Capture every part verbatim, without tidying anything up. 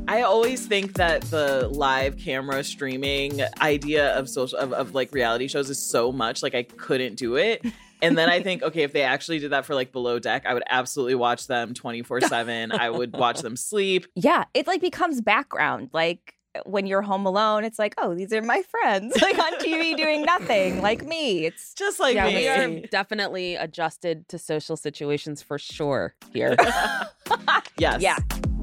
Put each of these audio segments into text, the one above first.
I always think that the live camera streaming idea of social of, of like reality shows is so much like I couldn't do it. And then I think, okay, if they actually did that for like Below Deck, I would absolutely watch them twenty-four seven. I would watch them sleep. Yeah, it like becomes background. Like when you're home alone, it's like, oh, these are my friends, like on T V doing nothing, like me. It's just like yeah, me. We are definitely adjusted to social situations for sure here. Yes. Yeah.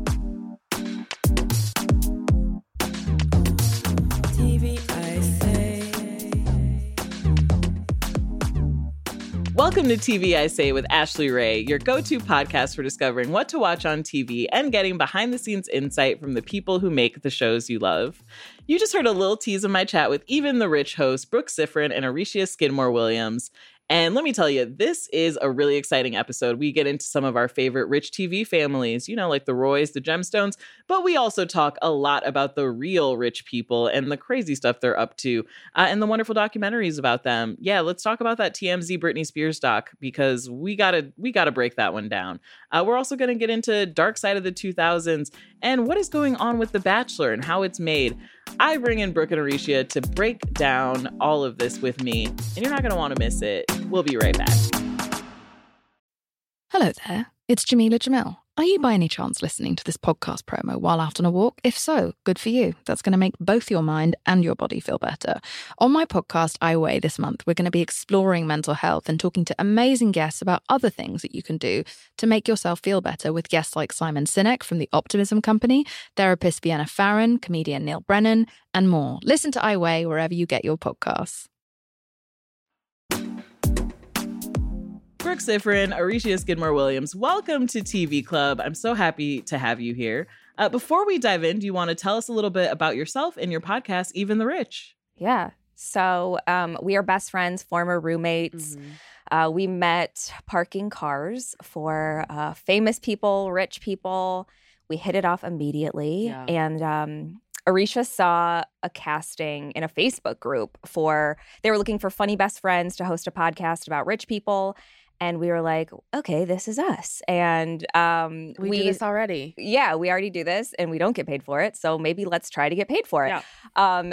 T V I Say. Welcome to T V I Say with Ashley Ray, your go-to podcast for discovering what to watch on T V and getting behind-the-scenes insight from the people who make the shows you love. You just heard a little tease of my chat with Even the Rich host Brooke Siffrinn and Aricia Skidmore-Williams. And let me tell you, this is a really exciting episode. We get into some of our favorite rich T V families, you know, like the Roys, the Gemstones, but we also talk a lot about the real rich people and the crazy stuff they're up to uh, and the wonderful documentaries about them. Yeah, let's talk about that T M Z Britney Spears doc because we gotta we gotta break that one down. Uh, we're also gonna get into Dark Side of the two thousands and what is going on with The Bachelor and how it's made. I bring in Brooke and Aricia to break down all of this with me, and you're not going to want to miss it. We'll be right back. Hello there, it's Jamila Jamil. Are you by any chance listening to this podcast promo while out on a walk? If so, good for you. That's going to make both your mind and your body feel better. On my podcast, I Weigh, this month, we're going to be exploring mental health and talking to amazing guests about other things that you can do to make yourself feel better with guests like Simon Sinek from The Optimism Company, therapist Vienna Farron, comedian Neil Brennan, and more. Listen to I Weigh wherever you get your podcasts. Brooke Siffrinn, Aricia Skidmore-Williams, welcome to T V Club. I'm so happy to have you here. Uh, before we dive in, do you want to tell us a little bit about yourself and your podcast, Even the Rich? Yeah. So um, we are best friends, former roommates. Mm-hmm. Uh, we met parking cars for uh, famous people, rich people. We hit it off immediately. Yeah. And um, Aricia saw a casting in a Facebook group for, they were looking for funny best friends to host a podcast about rich people. And we were like, okay, this is us. And um, we, we do this already. Yeah, we already do this and we don't get paid for it. So maybe let's try to get paid for it. Yeah. Um,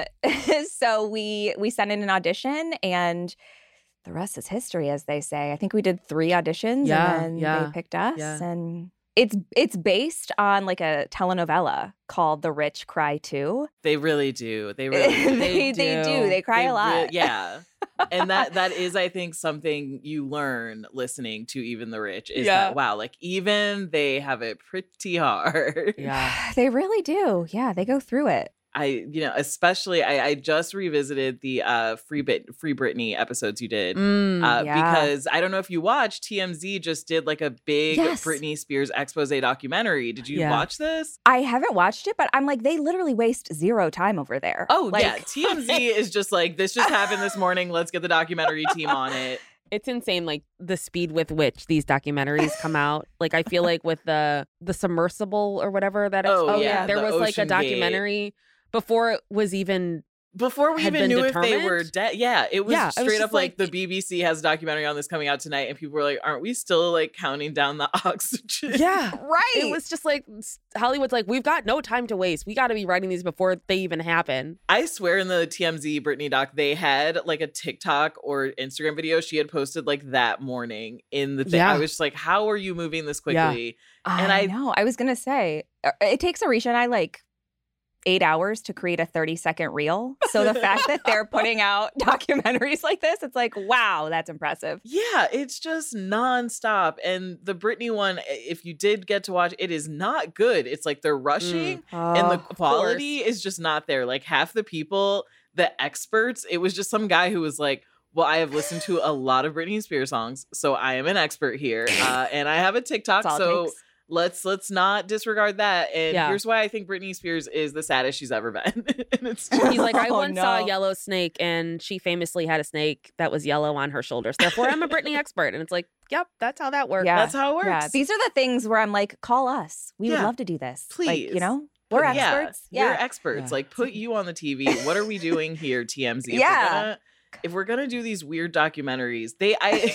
so we we sent in an audition and the rest is history, as they say. I think we did three auditions yeah, and then yeah, they picked us. yeah. And it's it's based on like a telenovela called The Rich Cry Too. They really do. They really they, they, they do. They cry they a lot. Re- yeah. And that that is, I think, something you learn listening to Even the Rich is Yeah. that, wow, like even they have it pretty hard. Yeah. They really do. Yeah, they go through it. I, you know, especially I, I just revisited the uh, Free Bit Free Britney episodes you did Mm, uh, yeah. because I don't know if you watched, T M Z just did like a big Yes. Britney Spears expose documentary. Did you Yeah. watch this? I haven't watched it, but I'm like, they literally waste zero time over there. Oh like, yeah, T M Z is just like, this just happened this morning. Let's get the documentary team on it. It's insane, like the speed with which these documentaries come out. Like I feel like with the the submersible or whatever that it's Oh, called, yeah, there the was like a Ocean Gate. documentary before it was even Before we had even been knew if they determined? were dead. Yeah, it was Yeah, it was straight just up like, like- the B B C has a documentary on this coming out tonight. And people were like, aren't we still like counting down the oxygen? Yeah. right. It was just like Hollywood's like, we've got no time to waste. We got to be writing these before they even happen. I swear in the T M Z Britney doc, they had like a TikTok or Instagram video she had posted like that morning in the thing. Yeah. I was just like, how are you moving this Yeah. quickly? I, And I- know. I was gonna say uh, it takes Aricia and I like eight hours to create a thirty second reel. So the fact that they're putting out documentaries like this, it's like, wow, that's impressive. Yeah, it's just nonstop. And the Britney one, if you did get to watch, it is not good. It's like they're rushing and the quality is just not there. Like half the people, the experts, it was just some guy who was like, well, I have listened to a lot of Britney Spears songs, so I am an expert here. Uh, and I have a TikTok, That's all it so takes. let's let's not disregard that. And Yeah. here's why I think Britney Spears is the saddest she's ever been. And it's He's like, I Oh, once saw no. a yellow snake and she famously had a snake that was yellow on her shoulders. Therefore, I'm a Britney expert. And it's like, yep, that's how that works. Yeah. that's how it works. Yeah, these are the things where I'm like, call us. We would Yeah. love to do this. Like, Please. you know, we're Put- yeah, experts. We're Yeah. experts. Yeah. Like, put you on the T V. What are we doing here, T M Z? If Yeah. We're gonna, if we're gonna do these weird documentaries, they I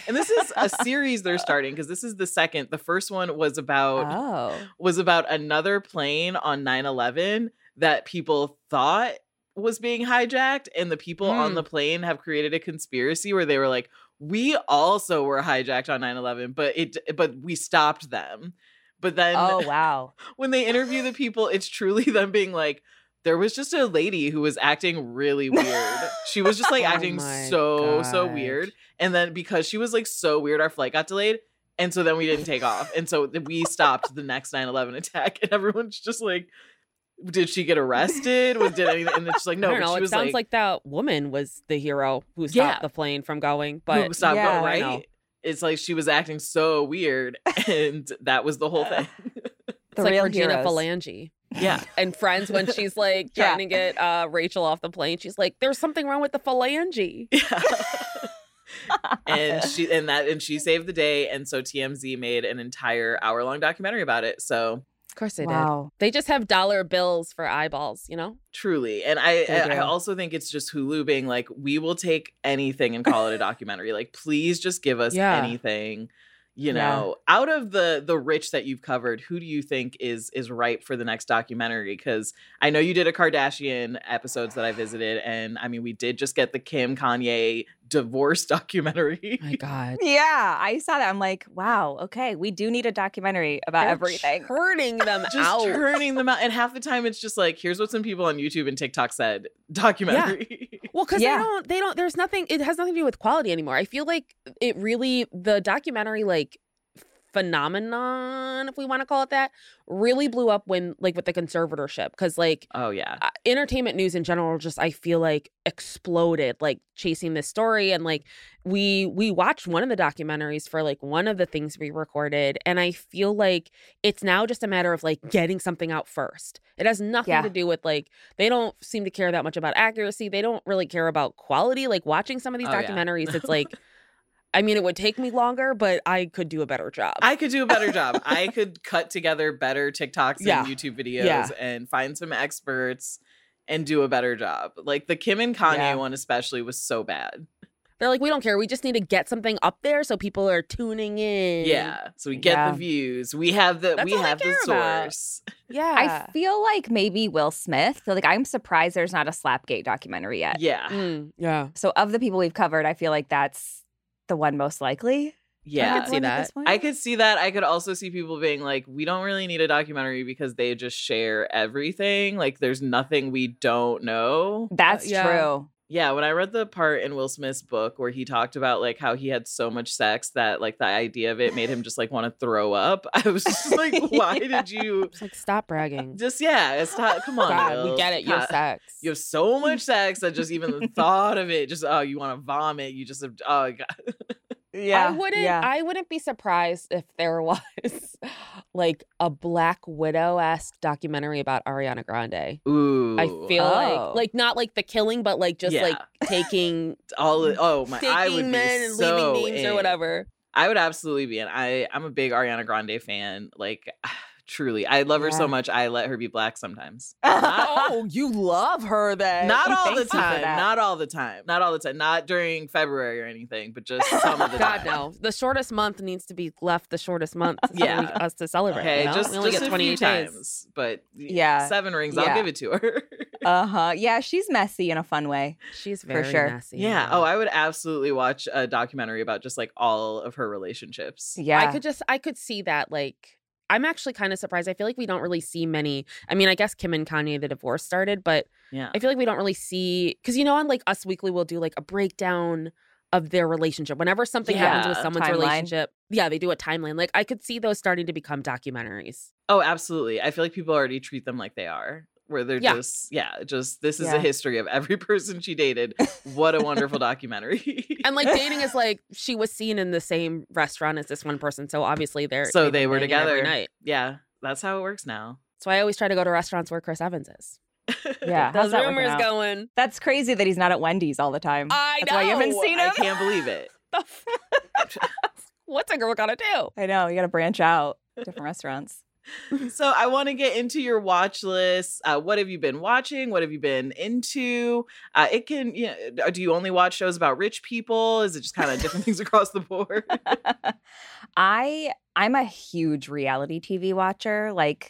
And this is a series they're starting because this is the second. The first one was about Oh. was about another plane on nine eleven that people thought was being hijacked, and the people Mm. on the plane have created a conspiracy where they were like, we also were hijacked on nine eleven, but it but we stopped them. But then Oh, wow. when they interview the people, it's truly them being like, there was just a lady who was acting really weird. She was just like Oh acting my so, so gosh. weird. And then because she was like so weird, our flight got delayed. And so then we didn't take off. And so th- we stopped the next nine eleven attack. And everyone's just like, did she get arrested? Was did anything? And it's just like, no, I don't but know. she It was sounds like, like, that woman was the hero who stopped Yeah. the plane from going. who But stopped yeah, going, I know. right? It's like she was acting so weird. And that was the whole thing. it's The like real Regina heroes. Phalange. Yeah. And Friends, when she's like Yeah. trying to get uh, Rachel off the plane, she's like, "There's something wrong with the phalange." Yeah. and she and that and she saved the day, and so T M Z made an entire hour long documentary about it. So Of course they did. Wow. They just have dollar bills for eyeballs, you know? truly, and I They I, I do. also think it's just Hulu being like, we will take anything and call it a documentary. Like, please just give us Yeah. anything. You Yeah. know, out of the the rich that you've covered, who do you think is is ripe for the next documentary? Because I know you did a Kardashian episodes that I visited, and I mean, we did just get the Kim Kanye divorce documentary. My God. Yeah, I saw that. I'm like, wow, okay, we do need a documentary about They're everything. Turning them Just out. turning them out, and half the time it's just like, here's what some people on YouTube and TikTok said. Documentary. Well, because Yeah. they don't, they don't, there's nothing, it has nothing to do with quality anymore. I feel like it really, the documentary, like, phenomenon, if we want to call it that, really blew up when, like, with the conservatorship. Because, like, Oh yeah. uh, entertainment news in general just, I feel like, exploded, like, chasing this story. And, like, we, we watched one of the documentaries for, like, one of the things we recorded. And I feel like it's now just a matter of, like, getting something out first. It has nothing Yeah. to do with, like, they don't seem to care that much about accuracy. They don't really care about quality. Like, watching some of these Oh, yeah. documentaries, it's like, I mean, it would take me longer, but I could do a better job. I could do a better job. I could cut together better TikToks Yeah. and YouTube videos Yeah. and find some experts and do a better job. Like the Kim and Kanye Yeah. one especially was so bad. They're like, we don't care. We just need to get something up there so people are tuning in. Yeah. So we get Yeah. the views. We have the That's we all they have the care about. source. Yeah. I feel like maybe Will Smith. So, like, I'm surprised there's not a Slapgate documentary yet. Yeah. Mm, yeah. So, of the people we've covered, I feel like that's the one most likely. Yeah. I could see one at that. this point. I could see that. I could also see people being like, we don't really need a documentary because they just share everything. Like, there's nothing we don't know. That's yeah. true. Yeah, when I read the part in Will Smith's book where he talked about like how he had so much sex that like the idea of it made him just like want to throw up, I was just like, why Yeah. did you It's like, stop bragging. just yeah, it's not come on. God, Will. we get it. You have God. sex. You have so much sex that just even the thought of it, just oh, you want to vomit. You just have oh god. Yeah. I wouldn't Yeah. I wouldn't be surprised if there was like a Black Widow-esque documentary about Ariana Grande. Ooh. I feel Oh. like like not like the killing, but like just Yeah. like taking all oh my I would taking be men and so leaving names or in. whatever. I would absolutely be in. I I'm a big Ariana Grande fan. Like truly. I love her Yeah. so much I let her be black sometimes. Oh, you love her then. Not all Thank the you for time. that. Not all the time. Not all the time. Not during February or anything, but just some of the God time. no. The shortest month needs to be left the shortest month for Yeah. we- us to celebrate. Okay, you know? just, we only just get a twenty-eight few days. times, but Yeah. seven rings. Yeah. I'll give it to her. Uh huh. Yeah, she's messy in a fun way. She's For very sure. messy. yeah. Oh, I would absolutely watch a documentary about just like all of her relationships. Yeah. I could just I could see that like I'm actually kind of surprised. I feel like we don't really see many. I mean, I guess Kim and Kanye the divorce started, but Yeah. I feel like we don't really see because you know on like Us Weekly we'll do like a breakdown of their relationship. Whenever something happens with Yeah, someone's timeline. relationship, yeah, they do a timeline. Like I could see those starting to become documentaries. Oh, absolutely. I feel like people already treat them like they are. Where they're Yeah. just, yeah, just this is Yeah. a history of every person she dated. What a wonderful documentary. And like dating is like she was seen in the same restaurant as this one person, so obviously they're So they've they been were banging every together. night. Yeah, that's how it works now. That's why I always try to go to restaurants where Chris Evans is. Yeah. Those how's that working rumors out? going. That's crazy that he's not at Wendy's all the time. I That's why you haven't know. seen I him. can't believe it. The f- What's a girl gotta do? I know. You got to branch out different restaurants. So I want to get into your watch list. Uh, what have you been watching? What have you been into? Uh, it can, you know, do you only watch shows about rich people? Is it just kind of different things across the board? I I'm a huge reality T V watcher. Like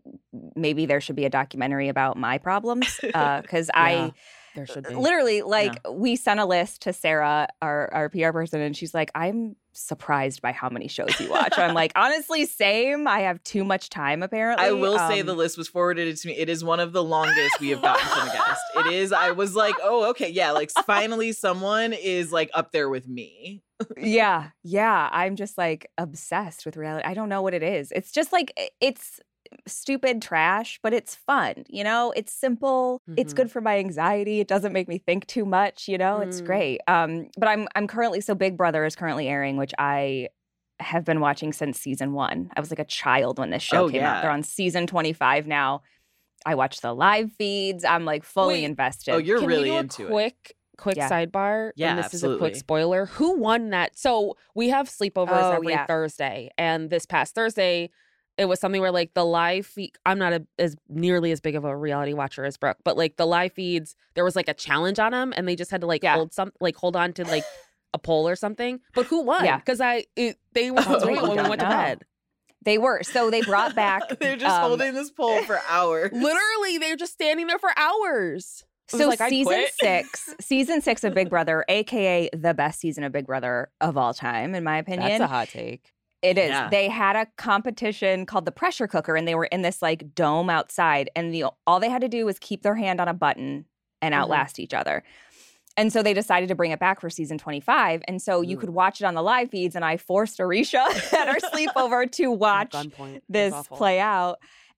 maybe there should be a documentary about my problems because uh, I there should be. literally like yeah. we sent a list to Sarah, our our P R person, and she's like, I'm surprised by how many shows you watch. I'm like, honestly, same. I have too much time, apparently. I will um, say the list was forwarded to me. It is one of the longest we have gotten from a guest. It is. I was like, oh, okay. Yeah. Like finally someone is like up there with me. yeah. Yeah. I'm just like obsessed with reality. I don't know what it is. It's just like, it's stupid trash, but it's fun. You know, it's simple. Mm-hmm. It's good for my anxiety. It doesn't make me think too much. You know, mm. it's great. Um, but I'm I'm currently so Big Brother is currently airing, which I have been watching since season one. I was like a child when this show oh, came yeah. out. They're on season twenty-five now. I watch the live feeds. I'm like fully Wait. invested. Oh, you're Can really we do into a quick, it. Quick yeah. sidebar. Yeah, and this absolutely. is a quick spoiler. Who won that? So we have sleepovers Oh, every yeah. Thursday, and this past Thursday, it was something where like the live feed. I'm not a, as nearly as big of a reality watcher as Brooke, but like the live feeds, there was like a challenge on them, and they just had to like Yeah. hold some, like hold on to like a poll or something. But who won? Yeah. Because I it, they were Oh, doing it you when we don't went to know. bed. They were. So they brought back. They're just um, holding this poll for hours. Literally, they're just standing there for hours. I was So like, I'd season quit. six, season six of Big Brother, aka the best season of Big Brother of all time, in my opinion. That's a hot take. It is. Yeah. They had a competition called the Pressure Cooker, and they were in this like dome outside, and the all they had to do was keep their hand on a button and outlast each other. And so they decided to bring it back for season twenty-five. And so you could watch it on the live feeds, and I forced Arisha at our sleepover to watch Gunpoint. this That's awful. play out.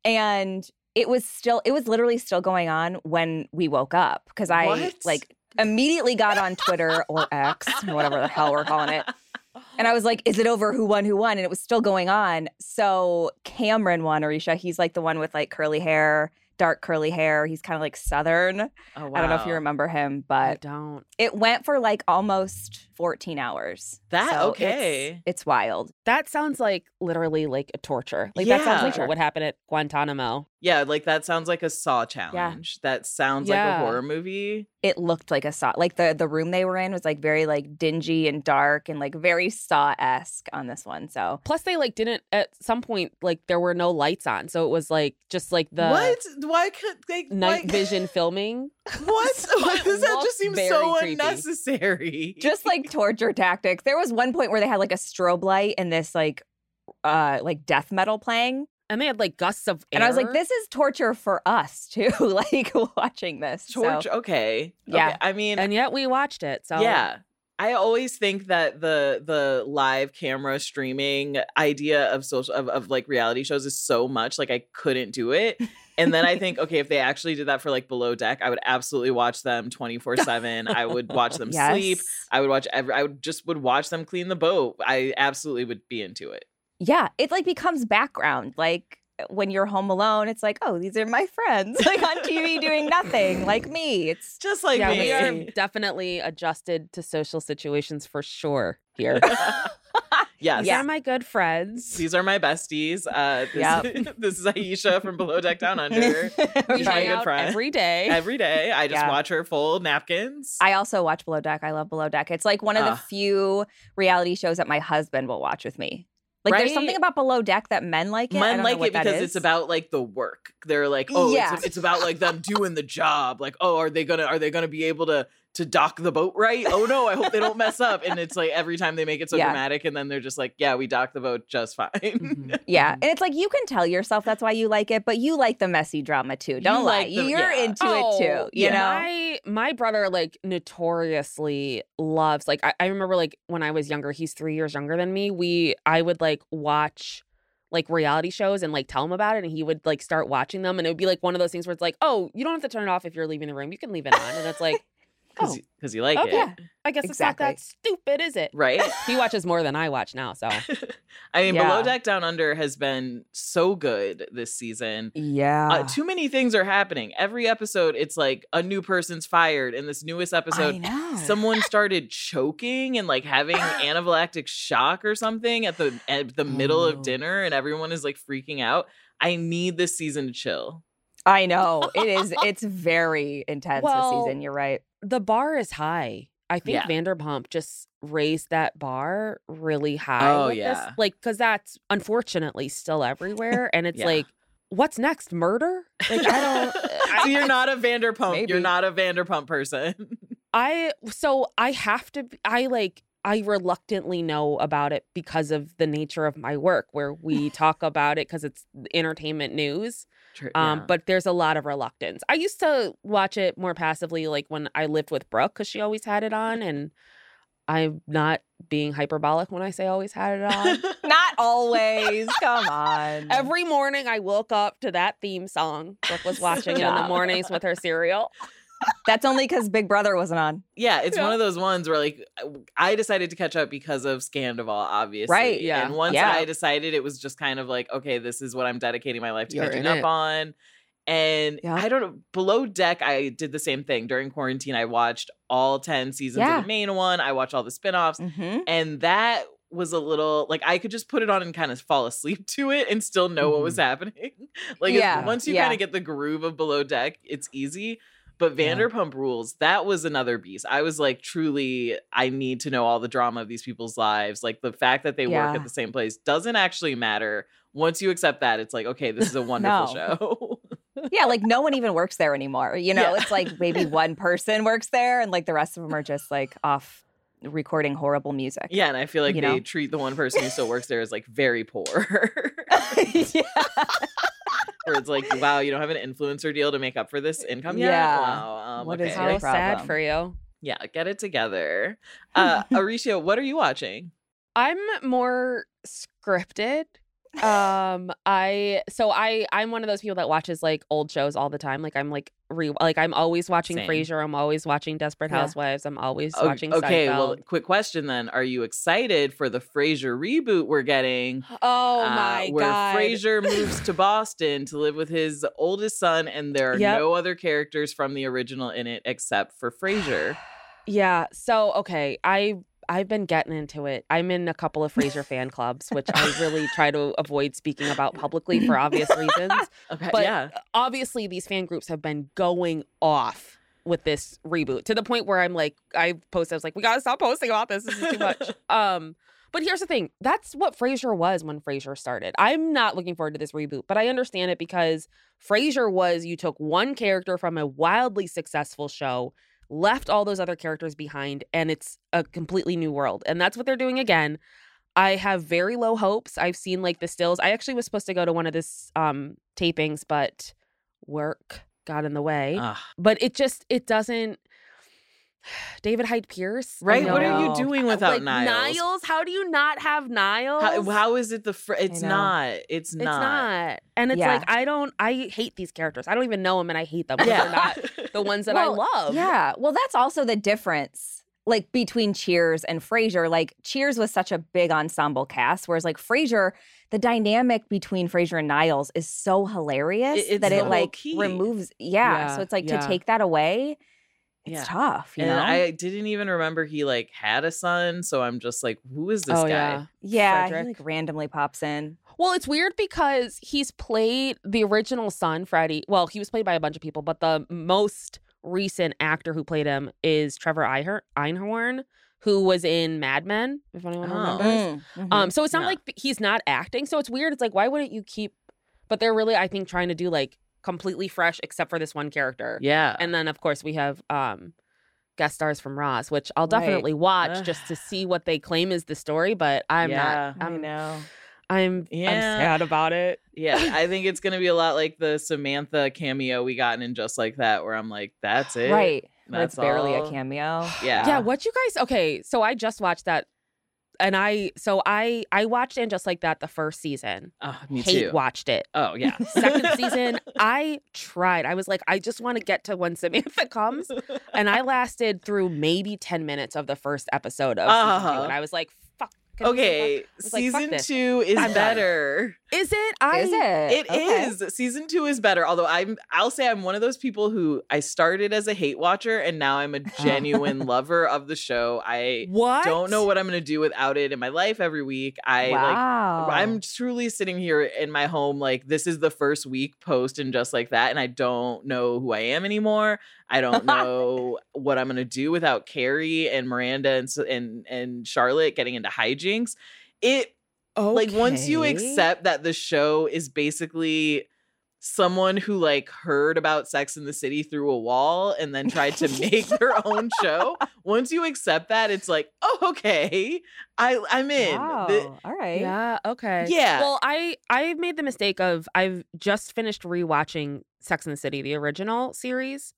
And it was still, it was literally still going on when we woke up because I What? like immediately got on Twitter or X or whatever the hell we're calling it. And I was like, is it over? Who won? Who won? And it was still going on. So Cameron won, Arisha. He's like the one with like curly hair, dark curly hair. He's kind of like Southern. Oh, wow. I don't know if you remember him, I but don't. it went for like almost fourteen hours. That- So okay. It's, it's wild. That sounds like literally like a torture. Like that sounds Yeah. like what would happen at Guantanamo. Yeah, like that sounds like a Saw challenge. That sounds like Yeah. a horror movie. It looked like a Saw. Like the, the room they were in was like very like dingy and dark and like very Saw-esque on this one. So Plus, they like didn't at some point like there were no lights on, so it was like just like the what? Why could they? night why- vision filming. What? Why does that looked just seem very so creepy. unnecessary? just like torture tactics. There was one point where they had like a strobe light and this like uh like death metal playing. And they had like gusts of air. And I was like, this is torture for us too, like watching this. So, torture. Okay. Yeah. Okay. I mean, and yet we watched it. So yeah. I always think that the the live camera streaming idea of social of, of like reality shows is so much like I couldn't do it. And then I think, okay, if they actually did that for like Below Deck, I would absolutely watch them twenty-four seven. I would watch them yes. sleep. I would watch every I would just would watch them clean the boat. I absolutely would be into it. Yeah, it like becomes background. Like when you're home alone, it's like, oh, these are my friends, like on T V doing nothing, like me. It's Just like yeah, me. we are definitely adjusted to social situations for sure here. Yes. These are my good friends. These are my besties. Uh, this, Yep. this is Aisha from Below Deck Down Under. We She's my hang good out friend. every day. Every day, I just Yeah. watch her fold napkins. I also watch Below Deck. I love Below Deck. It's like one of the Ah. few reality shows that my husband will watch with me. Like there's Right? something about Below Deck that men like it. I Men don't like know what it that because is. it's about like the work. They're like, oh, Yeah. it's, it's about like them doing the job. Like, oh, are they gonna are they gonna be able to to dock the boat right? Oh no, I hope they don't mess up. And it's like every time they make it so Yeah. dramatic, and then they're just like, yeah, we docked the boat just fine. Mhm. Yeah, and it's like you can tell yourself that's why you like it, but you like the messy drama too. Don't lie, like the- you're yeah. into Oh, it too. You yeah. know, my my brother like notoriously loves like I, I remember like when I was younger, he's three years younger than me. We I would like watch like reality shows and like tell him about it, and he would like start watching them, and it would be like one of those things where it's like, oh, you don't have to turn it off if you're leaving the room. You can leave it on, and it's like, because Oh. you like Okay. it. I guess Exactly. it's not that stupid, is it? Right? He watches more than I watch now, so. I mean, Yeah. Below Deck Down Under has been so good this season. Yeah. Uh, too many things are happening. Every episode, it's like a new person's fired. In this newest I episode, know. someone started choking and like having anaphylactic shock or something at the at the middle Oh. of dinner, and everyone is like freaking out. I need this season to chill. I know. It is. It's very intense Well, this season. You're right. The bar is high. I think Yeah. Vanderpump just raised that bar really high. Oh, with yeah. This. Like, because that's unfortunately still everywhere. And it's Yeah. like, what's next? Murder? Like, I don't. So you're not a Vanderpump. Maybe. You're not a Vanderpump person. I so I have to be- I like I reluctantly know about it because of the nature of my work where we talk about it because it's entertainment news. True, Um yeah. but there's a lot of reluctance. I used to watch it more passively like when I lived with Brooke cuz she always had it on, and I'm not being hyperbolic when I say always had it on. Not always. Come on. Every morning I woke up to that theme song. Brooke was watching it in the Stop. mornings with her cereal. That's only because Big Brother wasn't on. Yeah, it's Yeah. one of those ones where like I decided to catch up because of Scandival, obviously. Right, yeah. And once Yeah. I decided, it was just kind of like, okay, this is what I'm dedicating my life to You're catching in up it. on. And Yeah. I don't know, Below Deck, I did the same thing. During quarantine, I watched all ten seasons Yeah. of the main one. I watched all the spinoffs. Mm-hmm. And that was a little like I could just put it on and kind of fall asleep to it and still know what was happening. Like it's- Yeah, once you yeah. kind of get the groove of Below Deck, it's easy. But Yeah. Vanderpump Rules, that was another beast. I was like, truly, I need to know all the drama of these people's lives. Like the fact that they Yeah. work at the same place doesn't actually matter. Once you accept that, it's like, okay, this is a wonderful No. show. Yeah, like no one even works there anymore. You know, Yeah. it's like maybe one person works there and like the rest of them are just like off recording horrible music. Yeah, and I feel like You they know? treat the one person who still works there as like very poor. Yeah. Where it's like, wow, you don't have an influencer deal to make up for this income yet? Yeah. Wow. Um, What okay. is How your sad problem? for you. Yeah, get it together. Uh, Arisha, what are you watching? I'm more scripted. Um, I so I I'm one of those people that watches like old shows all the time. Like I'm like re like I'm always watching Same. Frasier. I'm always watching Desperate Yeah. Housewives. I'm always O- watching. okay, well, Seinfeld. quick question then. Are you excited for the Frasier reboot we're getting? Oh uh, my where god! Frasier moves to Boston to live with his oldest son, and there are Yep. no other characters from the original in it except for Frasier. Yeah. So okay, I I've been getting into it. I'm in a couple of Frasier fan clubs, which I really try to avoid speaking about publicly for obvious reasons. Okay, But yeah. obviously, these fan groups have been going off with this reboot to the point where I'm like, I posted, I was like, we gotta stop posting about this. This is too much. um, but here's the thing: that's what Frasier was when Frasier started. I'm not looking forward to this reboot, but I understand it because Frasier was you took one character from a wildly successful show, left all those other characters behind, and it's a completely new world. And that's what they're doing again. I have very low hopes. I've seen like the stills. I actually was supposed to go to one of this um tapings, but work got in the way. Ugh. But it just it doesn't David Hyde Pierce. I Right? What are you know. doing without like, Niles? Niles? How do you not have Niles? How, how is it the? Fr- it's know. not. It's It's not. not. And it's Yeah. like I don't I hate these characters. I don't even know them and I hate them. 'cause Yeah. They're not the ones that Well, I love. Yeah. Well, that's also the difference, like between Cheers and Frasier. Like Cheers was such a big ensemble cast, whereas like Frasier, the dynamic between Frasier and Niles is so hilarious It- it's that the it whole like key. removes. Yeah, Yeah, So it's like yeah. to take that away, it's Yeah. tough. You And know. I didn't even remember he like had a son, so I'm just like, who is this oh guy? yeah. yeah. Frederick. He like randomly pops in. Well, it's weird because he's played the original son, Freddie. Well, he was played by a bunch of people, but the most recent actor who played him is Trevor Einhor- Einhorn, who was in Mad Men, if anyone Oh. remembers. Mm, mhm. Um, so it's not Yeah. like he's not acting. So it's weird. It's like, why wouldn't you keep? But they're really, I think, trying to do like completely fresh, except for this one character. Yeah. And then, of course, we have um, guest stars from Roz, which I'll Right. definitely watch Ugh. just to see what they claim is the story. But I'm Yeah. not. I I'm, know. I'm, Yeah. I'm sad about it. Yeah, I think it's gonna be a lot like the Samantha cameo we got in Just Like That, where I'm like, that's it. Right. Where That's it's barely all. a cameo. Yeah. Yeah, what you guys? Okay, so I just watched that and I so I I watched And Just Like That the first season. Oh, me Hate too. watched it. Oh, yeah. Second season, I tried. I was like, I just want to get to when Samantha comes. And I lasted through maybe ten minutes of the first episode of season Uh-huh. two. And I was like, fuck. can we Okay, was like, fuck season this. two is I'm done. better. Is it? I, Is it? It is. Okay. Season two is better. Although I'm, I'll say I'm one of those people who I started as a hate watcher and now I'm a genuine lover of the show. I What? don't know what I'm gonna do without it in my life every week. I Wow. like. I'm truly sitting here in my home like this is the first week post and Just Like That, and I don't know who I am anymore. I don't know what I'm gonna do without Carrie and Miranda and s- and and Charlotte getting into hijinks. It like once you Okay. accept that the show is basically someone who like heard about Sex in the City through a wall and then tried to make their own show. Once you accept that, it's like, oh, okay, I I'm in. Wow. The- All right. Yeah, okay. Yeah. Well, I I've made the mistake of I've just finished rewatching Sex and the City, the original series.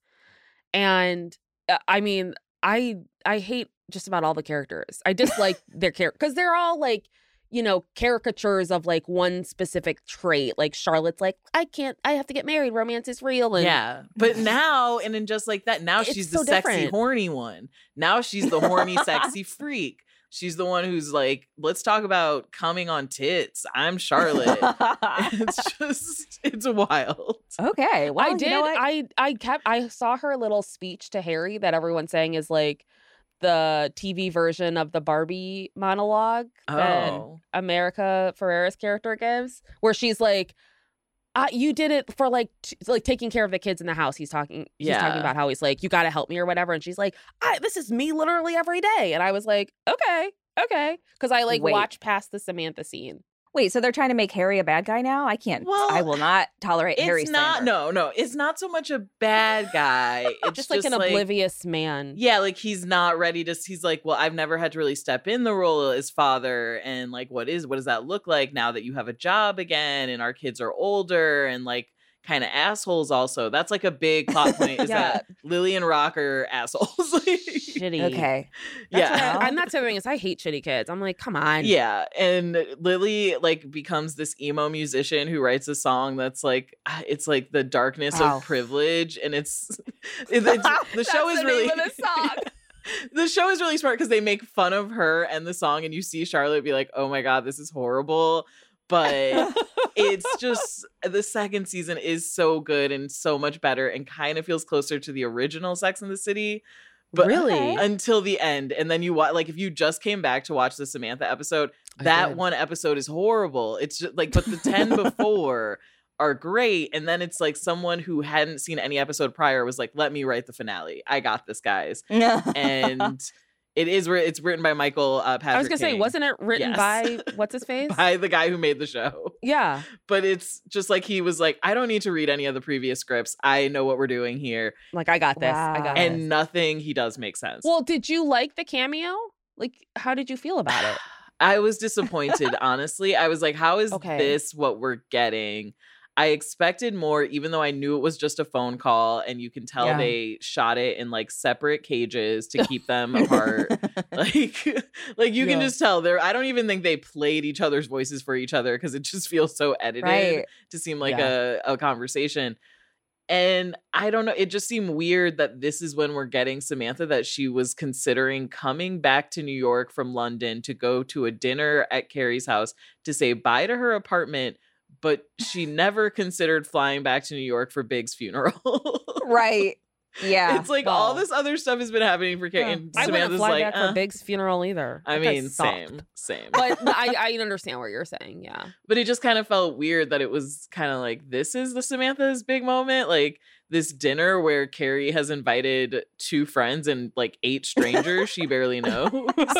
And uh, I mean, I I hate just about all the characters. I dislike their character because they're all like, you know, caricatures of like one specific trait. Like Charlotte's like, I can't, I have to get married. Romance is real. And yeah, but now and then Just Like That, now It's she's so the sexy, different. horny one. Now she's the horny, sexy freak. She's the one who's like, let's talk about coming on tits. I'm Charlotte. It's just, it's wild. Okay. Well, I you did. know what? I I kept. I saw her little speech to Harry that everyone's saying is like the T V version of the Barbie monologue that Oh, America Ferrera's character gives, where she's like, uh, "You did it for like t- like taking care of the kids in the house." He's talking. He's Yeah. talking about how he's like, "You got to help me" or whatever, and she's like, I, "This is me literally every day," and I was like, "Okay, okay," because I like Wait. watch past the Samantha scene. Wait, so they're trying to make Harry a bad guy now? I can't. Well, I will not tolerate Harry it's not. slander. No, no, it's not so much a bad guy. It's Just like an oblivious man. Yeah, like he's not ready to. He's like, well, I've never had to really step in the role as father, and like, what is what does that look like now that you have a job again, and our kids are older, and like kind of assholes. Also, that's like a big plot point. Is Yeah. that Lily and Rock are assholes? Shitty. Okay. That's yeah. what I, I'm not saying is I hate shitty kids. I'm like, come on. Yeah, and Lily like becomes this emo musician who writes a song that's like ah, it's like the darkness Wow. of privilege, and it's, it, it's the show That's is the really name of the song. the show is really smart because they make fun of her and the song, and you see Charlotte be like, "Oh my god, this is horrible," but it's just the second season is so good and so much better, and kind of feels closer to the original Sex and the City. But Really? Okay. until the end, and then you watch like if you just came back to watch the Samantha episode, I that did. one episode is horrible. It's just like, but the ten before are great, and then it's like someone who hadn't seen any episode prior was like, "Let me write the finale. I got this, guys." And it is where it's written by Michael uh, Patrick. I was gonna say, King, wasn't it written Yes. by what's his face? by the guy who made the show? Yeah. But it's just like he was like, "I don't need to read any of the previous scripts. I know what we're doing here," Like I got this. I Wow. got this. and nothing he does makes sense. Well, did you like the cameo? Like, how did you feel about it? I was disappointed, honestly. I was like, how is Okay. this what we're getting? I expected more, even though I knew it was just a phone call, and you can tell Yeah. they shot it in like separate cages to keep them apart. Like, like you can Yeah. just tell there. I don't even think they played each other's voices for each other because it just feels so edited Right. to seem like a, a conversation. And I don't know, it just seemed weird that this is when we're getting Samantha, that she was considering coming back to New York from London to go to a dinner at Carrie's house to say bye to her apartment, but she never considered flying back to New York for Big's funeral. Right. Yeah. It's like all Well, this other stuff has been happening for Carrie. Yeah. And I wouldn't Samantha's fly like, back uh, for Big's funeral either. I That guy mean, sucked. same, same. But I, I understand what you're saying. Yeah. But it just kind of felt weird that it was kind of like, this is the Samantha's big moment. Like this dinner where Carrie has invited two friends and like eight strangers she barely knows.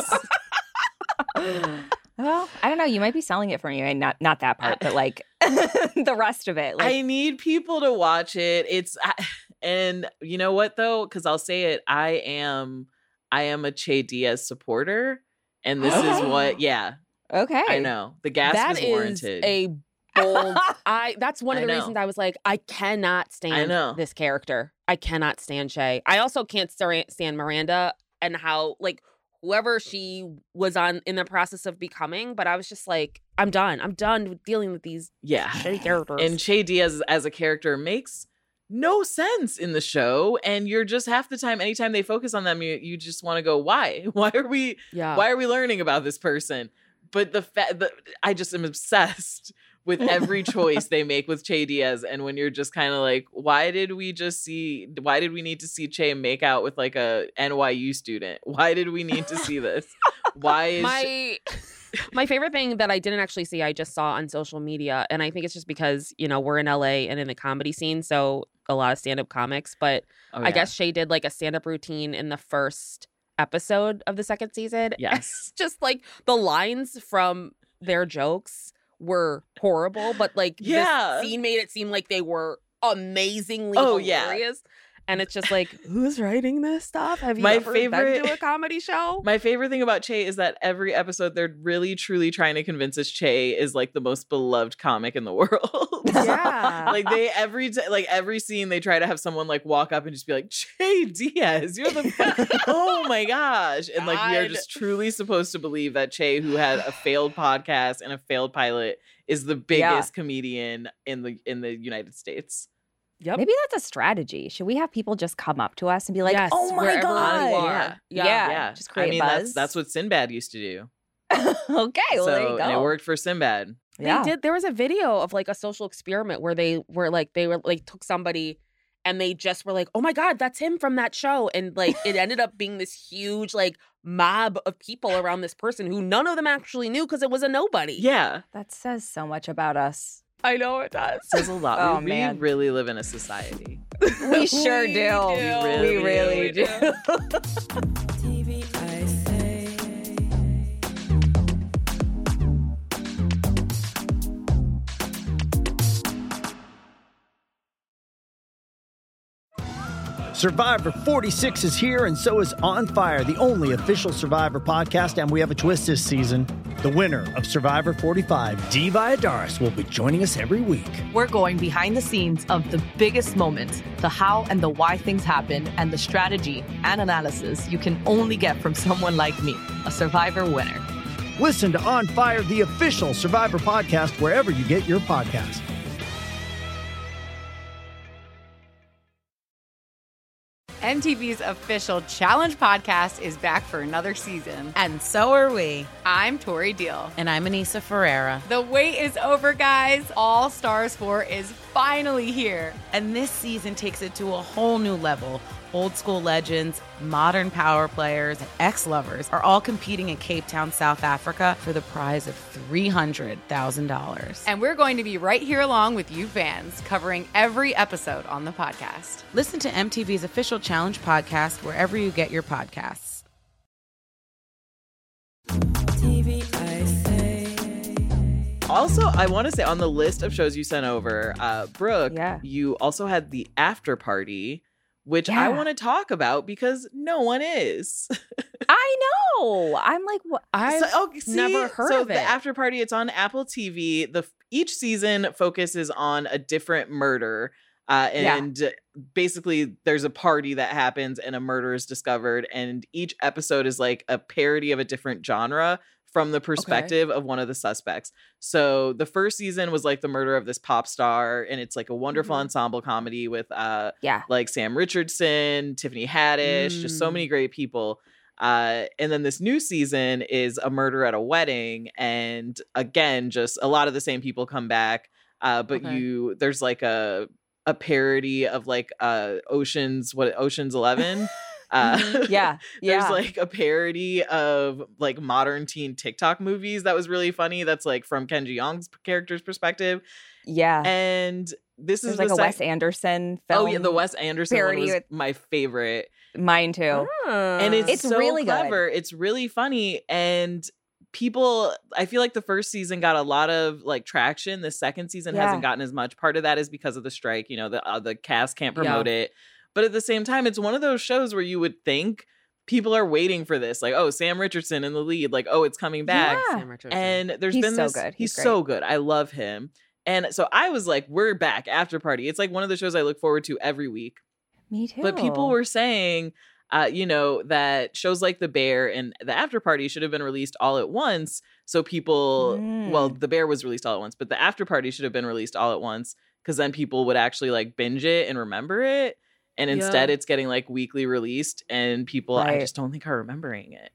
Well, I don't know. You might be selling it for me. Not not that part, but like the rest of it. Like, I need people to watch it. It's, I, and you know what though? Because I'll say it, I am, I am a Che Diaz supporter. And this is what, yeah, okay. I know. The gasp That is is warranted. a bold. I. That's one of I the know. reasons I was like, I cannot stand know. this character. I cannot stand Shay. I also can't star- stand Miranda and how like whoever she was on in the process of becoming. But I was just like, I'm done. I'm done with dealing with these Yeah. shitty characters. And Che Diaz as a character makes no sense in the show. And you're just half the time, anytime they focus on them, you, you just want to go, why? Why are we yeah. why are we learning about this person? But the fact that I just am obsessed with every choice they make with Che Diaz. And when you're just kind of like, why did we just see, why did we need to see Che make out with like a N Y U student? Why did we need to see this? Why is my my favorite thing that I didn't actually see, I just saw on social media, and I think it's just because, you know, we're in L A and in the comedy scene, so a lot of stand-up comics, but Oh, I yeah. guess Shay did like a stand-up routine in the first episode of the second season. Yes. Just like the lines from their jokes were horrible, but like Yeah. the scene made it seem like they were amazingly Oh, yeah. hilarious. And it's just like, who's writing this stuff? Have you My ever favorite- been to a comedy show? My favorite thing about Che is that every episode they're really truly trying to convince us Che is like the most beloved comic in the world. Yeah. Like they every t- like every scene they try to have someone like walk up and just be like, Che Diaz, you're the best. Oh my gosh. And like we are God. just truly supposed to believe that Che, who had a failed podcast and a failed pilot, is the biggest comedian in the in the United States. Yep. Maybe that's a strategy. Should we have people just come up to us and be like, Yes, "Oh my wherever god, you are. Yeah. yeah, Yeah. just create I mean buzz." that's that's what Sinbad used to do. Okay, well there so you go. and it worked for Sinbad. Yeah. They did. There was a video of like a social experiment where they were like, they were like, took somebody and they just were like, oh my God, that's him from that show. And like, it ended up being this huge like mob of people around this person who none of them actually knew because it was a nobody. Yeah. That says so much about us. I know it does. Says a lot. Oh, we, man. we really live in a society. We sure We do. do. We We really do. do. T V I say. Survivor forty-six is here, and so is On Fire, the only official Survivor podcast, and we have a twist this season. The winner of Survivor forty-five, Dee Valladares, will be joining us every week. We're going behind the scenes of the biggest moments, the how and the why things happen, and the strategy and analysis you can only get from someone like me, a Survivor winner. Listen to On Fire, the official Survivor podcast, wherever you get your podcast. M T V's official Challenge podcast is back for another season. And so are we. I'm Tori Deal. And I'm Anissa Ferreira. The wait is over, guys. All Stars four is finally here. And this season takes it to a whole new level. Old school legends, modern power players, and ex-lovers are all competing in Cape Town, South Africa for the prize of three hundred thousand dollars. And we're going to be right here along with you fans, covering every episode on the podcast. Listen to M T V's official Challenge podcast wherever you get your podcasts. T V I say. Also, I want to say on the list of shows you sent over, uh, Brooke, Yeah. you also had the After Party, which Yeah. I want to talk about because no one is. I know. I'm like, what? I've So- oh, see? never heard so of the it. After Party, it's on Apple T V. The each season focuses on a different murder. Uh, Yeah. and basically, there's a party that happens and a murder is discovered. And each episode is like a parody of a different genre from the perspective of one of the suspects. So the first season was like the murder of this pop star, and it's like a wonderful Mhm. ensemble comedy with uh Yeah. like Sam Richardson, Tiffany Haddish, just so Mm. many great people. Uh, and then this new season is a murder at a wedding, and again, just a lot of the same people come back. Uh, but Okay. you there's like a a parody of like uh Ocean's what Ocean's Eleven. Uh, Mm-hmm. Yeah. There's Yeah. like a parody of like modern teen TikTok movies that was really funny. That's like from Kenji Young's character's perspective. Yeah. And this There's is like the a sec- Wes Anderson film. Oh yeah, the Wes Anderson one parody was with- my favorite. Mine too. And it's, It's so really good. clever. It's really funny. And people, I feel like the first season got a lot of like traction. The second season Yeah. hasn't gotten as much. Part of that is because of the strike. You know, the uh, the cast can't Yeah. promote it. But at the same time, it's one of those shows where you would think people are waiting for this. Like, oh, Sam Richardson in the lead. Like, oh, it's coming back. Yeah. Sam Richardson. And there's He's been so this. good. He's, He's so good. I love him. And so I was like, we're back. After Party. It's like one of the shows I look forward to every week. Me too. But people were saying uh, you know, that shows like The Bear and The After Party should have been released all at once. So people, Mm. well, The Bear was released all at once, but The After Party should have been released all at once because then people would actually like binge it and remember it. And instead Yeah. it's getting like weekly released and people, I Right. just don't think are remembering it.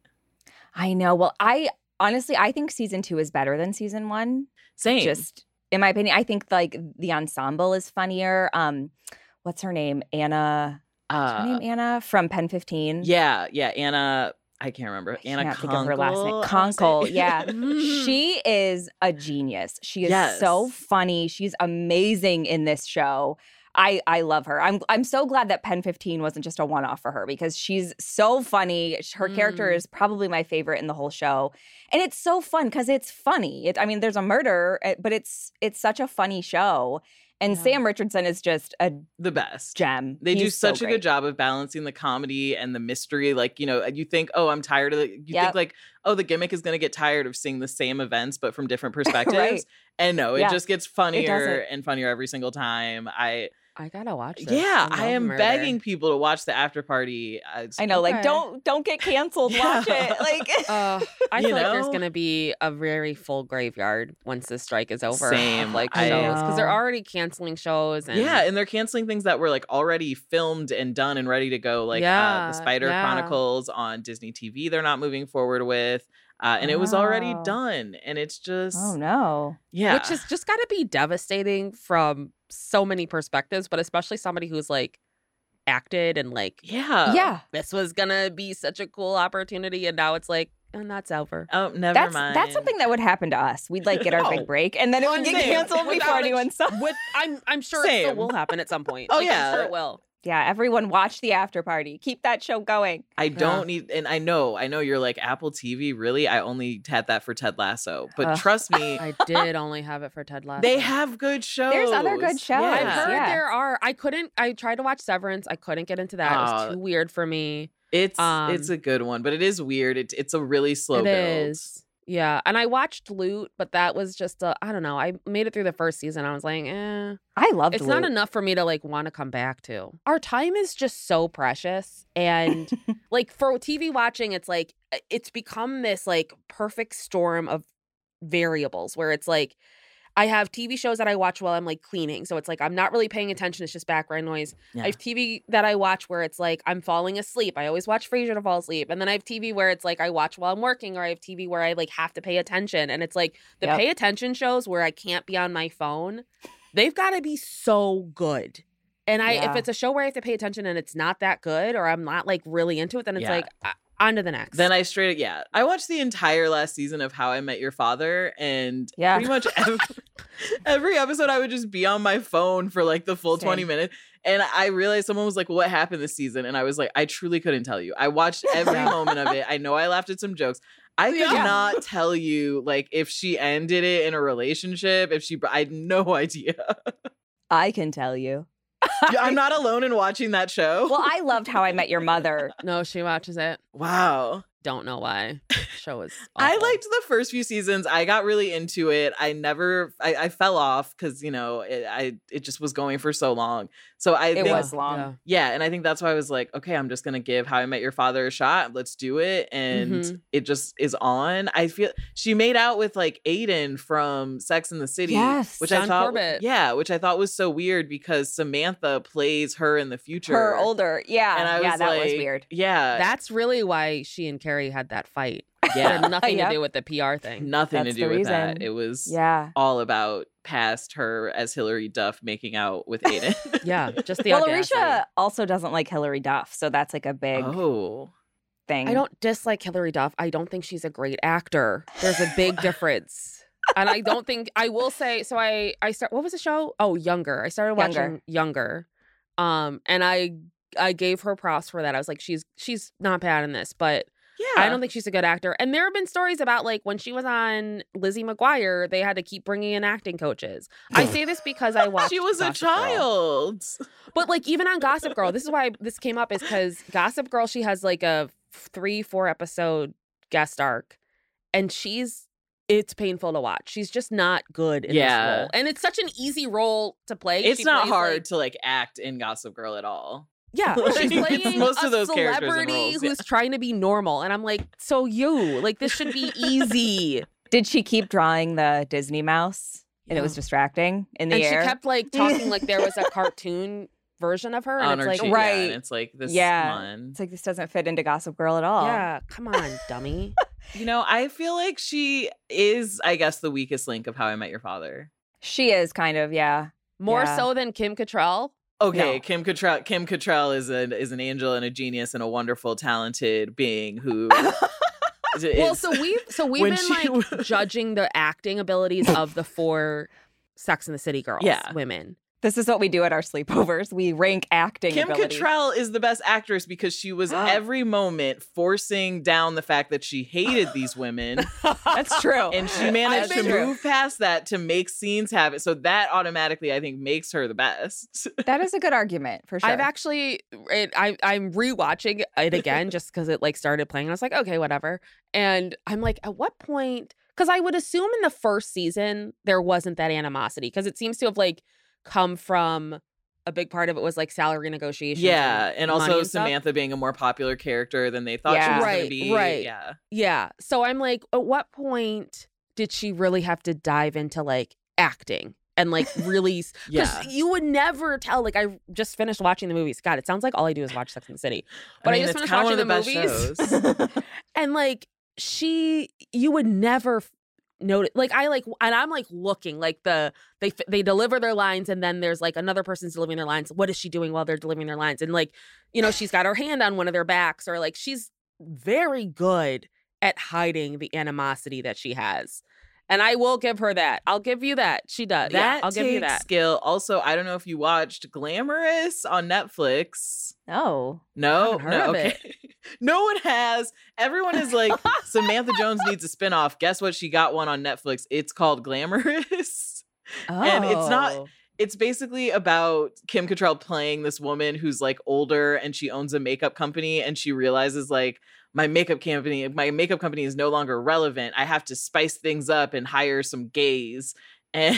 I know. Well, I honestly, I think season two is better than season one. Same. Just in my opinion, I think like the ensemble is funnier. Um, what's her name? Anna. What's her uh, name? Anna from Pen fifteen. yeah, yeah. Anna, I can't remember. I Anna can't think of her last name. Conkle, I wanna Conkle, say. yeah. She is a genius. She is so Yes. funny. She's amazing in this show. I, I love her. I'm I'm so glad that Pen fifteen wasn't just a one-off for her because she's so funny. Her character Mm. is probably my favorite in the whole show. And it's so fun because it's funny. It, I mean, there's a murder, eh, but it's it's such a funny show. And Yeah. Sam Richardson is just a The best. gem. They do He's so such a great. good job of balancing the comedy and the mystery. Like, you know, you think, oh, I'm tired of it. You Yep. think like, oh, the gimmick is going to get tired of seeing the same events, but from different perspectives. And no, it Yeah. just gets funnier doesn't. and funnier every single time. I, I gotta watch this. yeah, I I love am murder. begging people to watch the After Party. Uh, it's- I know, like Okay. don't don't get canceled. Watch Yeah. it. Like Uh, I You feel like there's know? gonna be a very full graveyard once this strike is over. Same. Of, like I shows because they're know. already canceling shows. And Yeah, and they're canceling things that were like already filmed and done and ready to go, like uh, Yeah, the Spider yeah. Chronicles on Disney T V. They're not moving forward with, uh, and it was already Wow. done. And it's just, oh no. yeah, which is just gotta be devastating from so many perspectives, but especially somebody who's like acted and like yeah, yeah. this was gonna be such a cool opportunity, and now it's like, and that's over. Oh, never That's mind. that's something that would happen to us. We'd like get our No. big break, and then it would get Same. canceled Without before a- anyone saw. With I'm I'm sure it still Same. will happen at some point. Oh, Like, yeah. I'm sure it will. Yeah, everyone watch the After Party. Keep that show going. I don't need, and I know, I know you're like Apple T V. Really, I only had that for Ted Lasso, but Ugh. trust me, I did only have it for Ted Lasso. they have good shows. There's other good shows. I've Yeah. heard Yeah. there are. I couldn't. I tried to watch Severance. I couldn't get into that. it was Oh. too weird for me. It's Um, it's a good one, but it is weird. It's it's a really slow It build. is. Yeah, and I watched Loot, but that was just a. I don't know. I made it through the first season. I was like, eh. I loved It's not Loot. enough for me to like want to come back to. Our time is just so precious, and like for T V watching, it's like it's become this like perfect storm of variables where it's like I have T V shows that I watch while I'm like cleaning, so it's like I'm not really paying attention. It's just background noise. Yeah. I have T V that I watch where it's like I'm falling asleep. I always watch Frasier to fall asleep, and then I have T V where it's like I watch while I'm working, or I have T V where I like have to pay attention, and it's like the Yep. pay attention shows where I can't be on my phone. They've got to be so good. And I, if Yeah. it's a show where I have to pay attention and it's not that good, or I'm not like really into it, then it's Yeah. like uh, on to the next. Then I straight yeah. I watched the entire last season of How I Met Your Father, and Yeah. pretty much every, every episode I would just be on my phone for like the full Same. twenty minutes. And I realized someone was like, "What happened this season?" And I was like, "I truly couldn't tell you. I watched every moment of it. I know I laughed at some jokes. I could Yeah. not tell you like if she ended it in a relationship, if she I had no idea. I can tell you. I'm not alone in watching that show. Well, I loved How I Met Your Mother. no, she watches it. Wow. Don't know why. Show is. I awful. liked the first few seasons. I got really into it. I never, I, I fell off because you know it, I it just was going for so long. So I It think, was long. Yeah. yeah, and I think that's why I was like, okay, I'm just gonna give How I Met Your Father a shot. Let's do it, and Mhm. it just is on. I feel she made out with like Aiden from Sex and the City, Yes. which I John thought, Corbett. yeah, which I thought was so weird because Samantha plays her in the future, Her older. Yeah. and I was yeah, that was like, weird. Yeah, That's really why she and Carrie had that fight. It yeah, had nothing Yep. to do with the P R thing. nothing That's to do the with that. reason. It was Yeah. all about past her as Hillary Duff making out with Aiden. Yeah, just the Well, audacity. Arisha also doesn't like Hillary Duff, so that's like a big Oh, thing. I don't dislike Hillary Duff. I don't think she's a great actor. There's a big difference. And I don't think I will say so I I start what was the show? Oh, Younger. I started watching Younger. Younger. Um and I I gave her props for that. I was like she's she's not bad in this, but yeah. I don't think she's a good actor. And there have been stories about like when she was on Lizzie McGuire, they had to keep bringing in acting coaches. I say this because I watched she was a Gossip Girl. child. But like even on Gossip Girl, this is why this came up is because Gossip Girl, she has like a three, four episode guest arc, and she's it's painful to watch. She's just not good in Yeah. this role, and it's such an easy role to play. It's She not plays, hard like- to like act in Gossip Girl at all. Yeah, Like, she's it's playing most a of those characters and celebrity roles, who's yeah. trying to be normal. And I'm like, so you, like, this should be easy. Did she keep drawing the Disney mouse? And it was distracting in the and air? she kept, like, talking like there was a cartoon version of her. And On it's her like, cheek, yeah, right. and it's like this yeah. one. It's like this doesn't fit into Gossip Girl at all. yeah, come on, dummy. You know, I feel like she is, I guess, the weakest link of How I Met Your Father. She is kind of, yeah. More Yeah. so than Kim Cattrall. Okay, No. Kim Cattrall. Kim Cattrall is an is an angel and a genius and a wonderful, talented being who. is, Well, so we've so we've when been she- like judging the acting abilities of the four Sex and the City girls, Yeah. women. This is what we do at our sleepovers. We rank acting Kim ability. Cattrall is the best actress because she was every moment forcing down the fact that she hated these women. That's true. And she managed That's to true. move past that to make scenes happen. So that automatically, I think, makes her the best. That is a good argument for sure. I've actually, it, I, I'm rewatching it again just because it like started playing. And I was like, okay, whatever. And I'm like, at what point? Because I would assume in the first season there wasn't that animosity because it seems to have like come from a big part of it was like salary negotiations. Yeah, and money also and stuff. Samantha being a more popular character than they thought Yeah. she was going Right, to be. right. Yeah. Yeah. So I'm like, at what point did she really have to dive into like acting and like really? Because Yeah. you would never tell. Like, I just finished watching the movies. God, it sounds like all I do is watch Sex and the City. But I, mean, just it's finished kinda watching one the, of the best movies. shows. And like, she, you would never notice. Like, I like, and I'm like looking, like the, they they deliver their lines and then there's like another person's delivering their lines. What is she doing while they're delivering their lines? And like, you know, she's got her hand on one of their backs or like, she's very good at hiding the animosity that she has. And I will give her that. I'll give you that. She does. That yeah, I'll give you takes that. skill. Also, I don't know if you watched Glamorous on Netflix. No. No, haven't heard no, of okay. No one has. Everyone is like, Samantha Jones needs a spinoff. Guess what? She got one on Netflix. It's called Glamorous. And it's not- Oh. It's basically about Kim Cattrall playing this woman who's like older and she owns a makeup company and she realizes like my makeup company, my makeup company is no longer relevant. I have to spice things up and hire some gays. And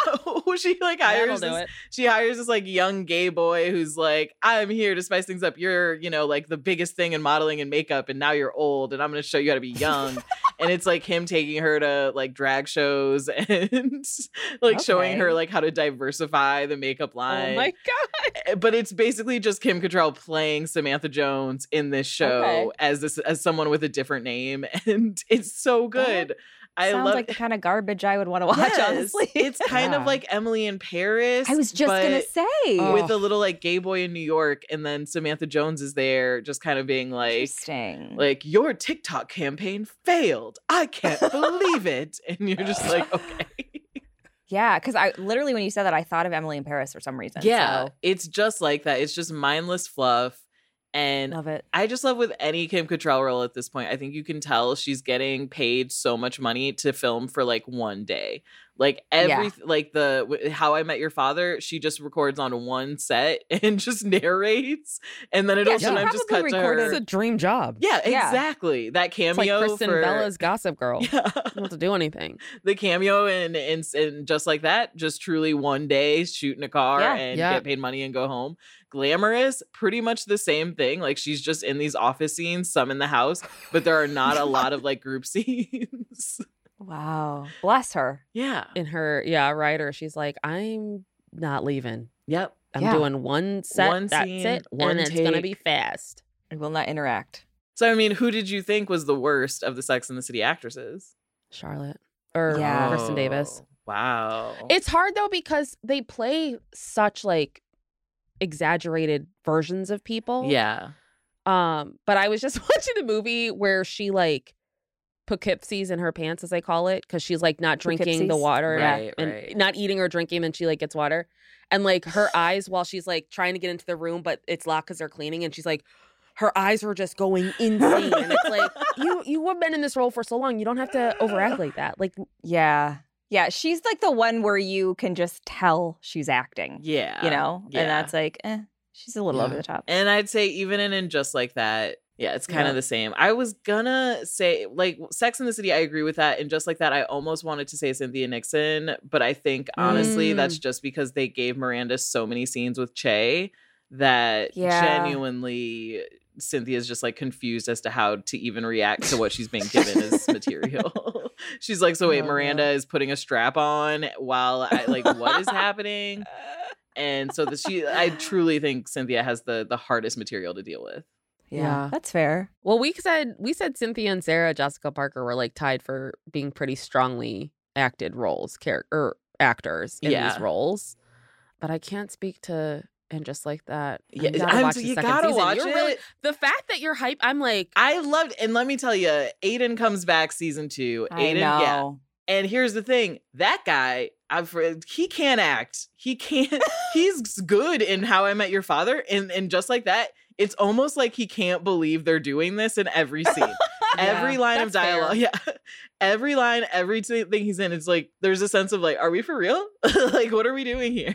so she like That'll hires do this, it. she hires this like young gay boy who's like, I'm here to spice things up. You're, you know, like the biggest thing in modeling and makeup, and now you're old, and I'm gonna show you how to be young. And it's like him taking her to like drag shows and like showing Okay. her like how to diversify the makeup line. Oh my God. But it's basically just Kim Cattrall playing Samantha Jones in this show Okay. as this as someone with a different name, and it's so good. I Sounds love like the kind of garbage I would want to watch, Yes, honestly. it's kind Yeah. of like Emily in Paris. I was just going to but say. Oh. with a little like gay boy in New York, and then Samantha Jones is there, just kind of being like, Interesting. like your TikTok campaign failed. I can't believe it, and you're just like, okay. Yeah, because I literally, when you said that, I thought of Emily in Paris for some reason. Yeah, so- it's just like that. It's just mindless fluff. And love it. I just love with any Kim Cattrall role at this point, I think you can tell she's getting paid so much money to film for like one day. Like every, Yeah. like the w- How I Met Your Father, she just records on one set and just narrates. And then it'll Yeah, she sometimes just cut probably to recorded her. It's a dream job. Yeah, Yeah. exactly. That It's cameo like Kristen for Bella's Gossip Girl. Yeah. Don't have to do anything. The cameo and and and just like that, just truly one day shoot in a car Yeah. and Yeah. get paid money and go home. Glamorous, pretty much the same thing. Like she's just in these office scenes, some in the house, but there are not a lot of like group scenes. Wow. Bless her. Yeah. In her, yeah, writer, she's like, I'm not leaving. Yep. I'm Yeah. doing one set. One that's scene, it. one and it's gonna take. be fast. I will not interact. So I mean, who did you think was the worst of the Sex and the City actresses? Charlotte or Yeah. Kristen Davis. Oh, Wow. It's hard though because they play such like exaggerated versions of people. yeah. Um, but I was just watching a movie where she like Poughkeepsies in her pants, as I call it, because she's like not drinking the Poughkeepsies? water Right, and right. not eating or drinking, then she like gets water. And like her eyes while she's like trying to get into the room, but it's locked because they're cleaning, and she's like her eyes were just going insane. And it's like, you you have been in this role for so long, you don't have to overact like that. Like Yeah. Yeah. She's like the one where you can just tell she's acting, Yeah. you know? yeah. And that's like, eh, she's a little Yeah. over the top. And I'd say even in, in Just Like That, yeah, it's kind Yeah. of the same. I was gonna say like Sex and the City, I agree with that. And Just Like That, I almost wanted to say Cynthia Nixon, but I think honestly Mm. that's just because they gave Miranda so many scenes with Che that Yeah. genuinely Cynthia's just like confused as to how to even react to what she's being given as material. She's like, so wait, Oh, Miranda no. is putting a strap on while I like, what is happening? And so the, she, I truly think Cynthia has the the hardest material to deal with. Yeah, Yeah. that's fair. Well, we said we said Cynthia and Sarah Jessica Parker were like tied for being pretty strongly acted roles, character or actors in Yeah. these roles. But I can't speak to And Just Like That. I Yeah, gotta I'm- watch the you second gotta season. watch You're really- it. the fact that you're hype, I'm like, I loved, and let me tell you, Aiden comes back season two. I Aiden, know. yeah. And here's the thing, that guy, I've he can't act. He can't. He's good in How I Met Your Father, and and Just Like That, it's almost like he can't believe they're doing this in every scene. Every line of that's fair. dialogue, yeah. Every line, every t- thing he's in, it's like there's a sense of like, are we for real? Like, what are we doing here?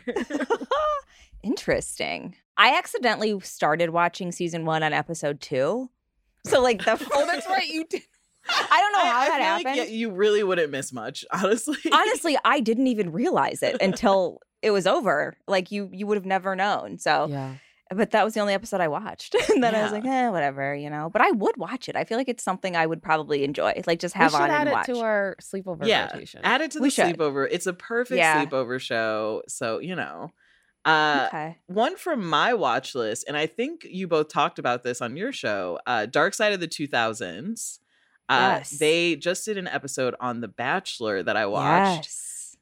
Interesting. I accidentally started watching season one on episode two. So like the oh, that's right, you did. I don't know how I, I that feel happened. like, yeah, you really wouldn't miss much, honestly. Honestly, I didn't even realize it until it was over. Like you you would have never known. So Yeah. but that was the only episode I watched. And then I was Yeah. like, eh, whatever, you know. But I would watch it. I feel like it's something I would probably enjoy. Like just have we should on add and it watch. to our sleepover Yeah, rotation. add it to We the should. sleepover. It's a perfect Yeah. sleepover show. So, you know. Uh, okay. One from my watch list, and I think you both talked about this on your show, uh, Dark Side of the two thousands. Uh, Yes. They just did an episode on The Bachelor that I watched. Yes.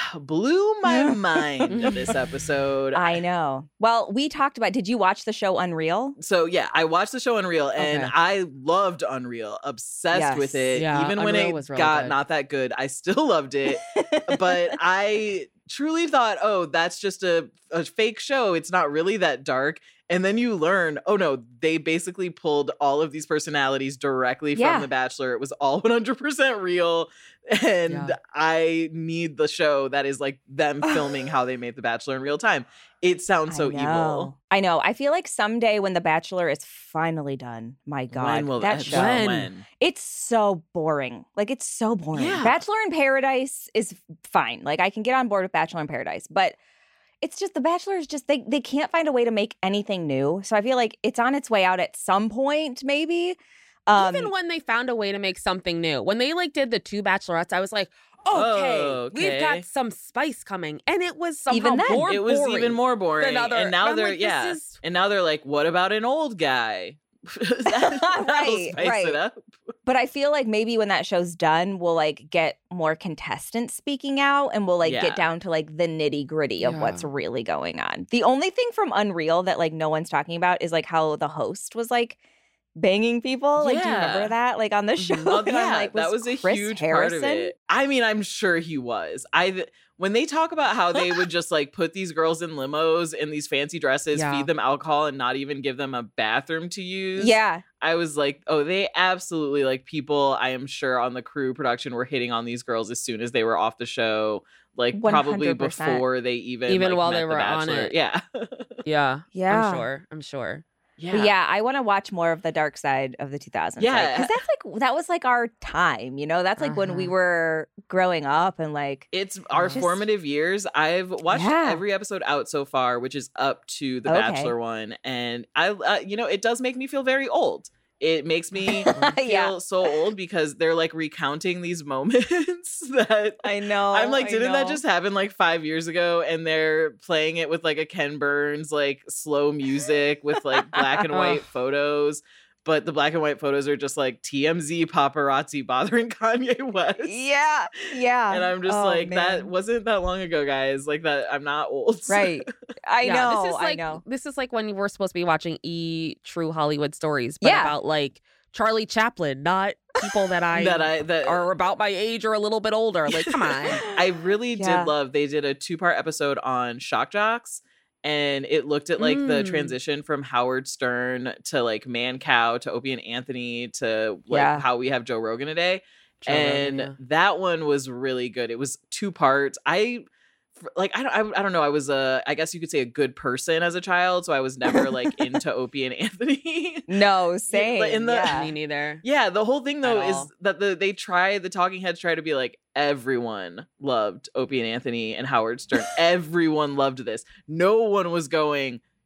Blew my mind, this episode. I know. Well, we talked about, did you watch the show Unreal? So yeah, I watched the show Unreal, and Okay. I loved Unreal, obsessed Yes. with it. Yeah, Even when Unreal it was really got good. not that good, I still loved it. But I truly thought, oh, that's just a, a fake show. It's not really that dark. And then you learn, oh no, they basically pulled all of these personalities directly Yeah. from The Bachelor. It was all one hundred percent real. And Yeah. I need the show that is like them filming how they made The Bachelor in real time. It sounds so I know. evil. I know. I feel like someday when The Bachelor is finally done, my God, When will that that show, When? when? it's so boring. Like it's so boring. Yeah. Bachelor in Paradise is fine. Like I can get on board with Bachelor in Paradise, but it's just The Bachelor is just they they can't find a way to make anything new. So I feel like it's on its way out at some point, maybe. Um, Even when they found a way to make something new, when they like did the two bachelorettes, I was like, okay, Oh, we've okay. got some spice coming, and it was somehow Even then, more It was boring even more boring. than other. and now I'm they're like, this yeah. is- And now they're like, what about an old guy? that, that'll Right, spice right. it up. But I feel like maybe when that show's done, we'll like get more contestants speaking out and we'll like Yeah. get down to like the nitty gritty of Yeah. what's really going on. The only thing from Unreal that like no one's talking about is like how the host was like banging people. Like, do you Yeah. remember that? Like on the show? Oh, And I'm yeah, like, that was a Chris huge Harrison? part of it. I mean, I'm sure he was. I when they talk about how they would just like put these girls in limos in these fancy dresses, Yeah. feed them alcohol, and not even give them a bathroom to use. Yeah. I was like, oh, they absolutely like people. I am sure on the crew production were hitting on these girls as soon as they were off the show, like probably one hundred percent. before they even Even like, while met they The were on Bachelor. it. Yeah, yeah, Yeah. I'm sure. I'm sure. But yeah, I want to watch more of the dark side of the two thousands. Yeah. Because that's like, that was like our time, you know? That's like when we Uh-huh. were growing up and like, It's our Just- formative years. I've watched Yeah. every episode out so far, which is up to the Okay. Bachelor one, and I, uh, you know, it does make me feel very old. It makes me feel Yeah. so old because they're like recounting these moments that I know. I'm like, I didn't that know. just happen like five years ago? And they're playing it with like a Ken Burns like slow music with like black and white photos. But the black and white photos are just like T M Z paparazzi bothering Kanye West. Yeah. Yeah. And I'm just Oh, like, that man. wasn't that long ago, guys. Like that, I'm not old. Right. I yeah, know. This is like I know. this is like when you were supposed to be watching E True Hollywood Stories, but Yeah. about like Charlie Chaplin, not people that I that I that are about my age or a little bit older. Like, come on. I really Yeah. did love. They did a two part episode on shock jocks, and it looked at like the Mm. transition from Howard Stern to like Man Cow to Opie and Anthony to like Yeah. how we have Joe Rogan today. Joe Rogan, and yeah. that one was really good. It was two parts. I f- like I don't I, I don't know. I was a I guess you could say a good person as a child, so I was never like into Opie and Anthony. No, same. but in the- yeah. Me neither. Yeah, the whole thing though At is all. that the they try the talking heads try to be like everyone loved Opie and Anthony and Howard Stern. Everyone loved this. No one was going,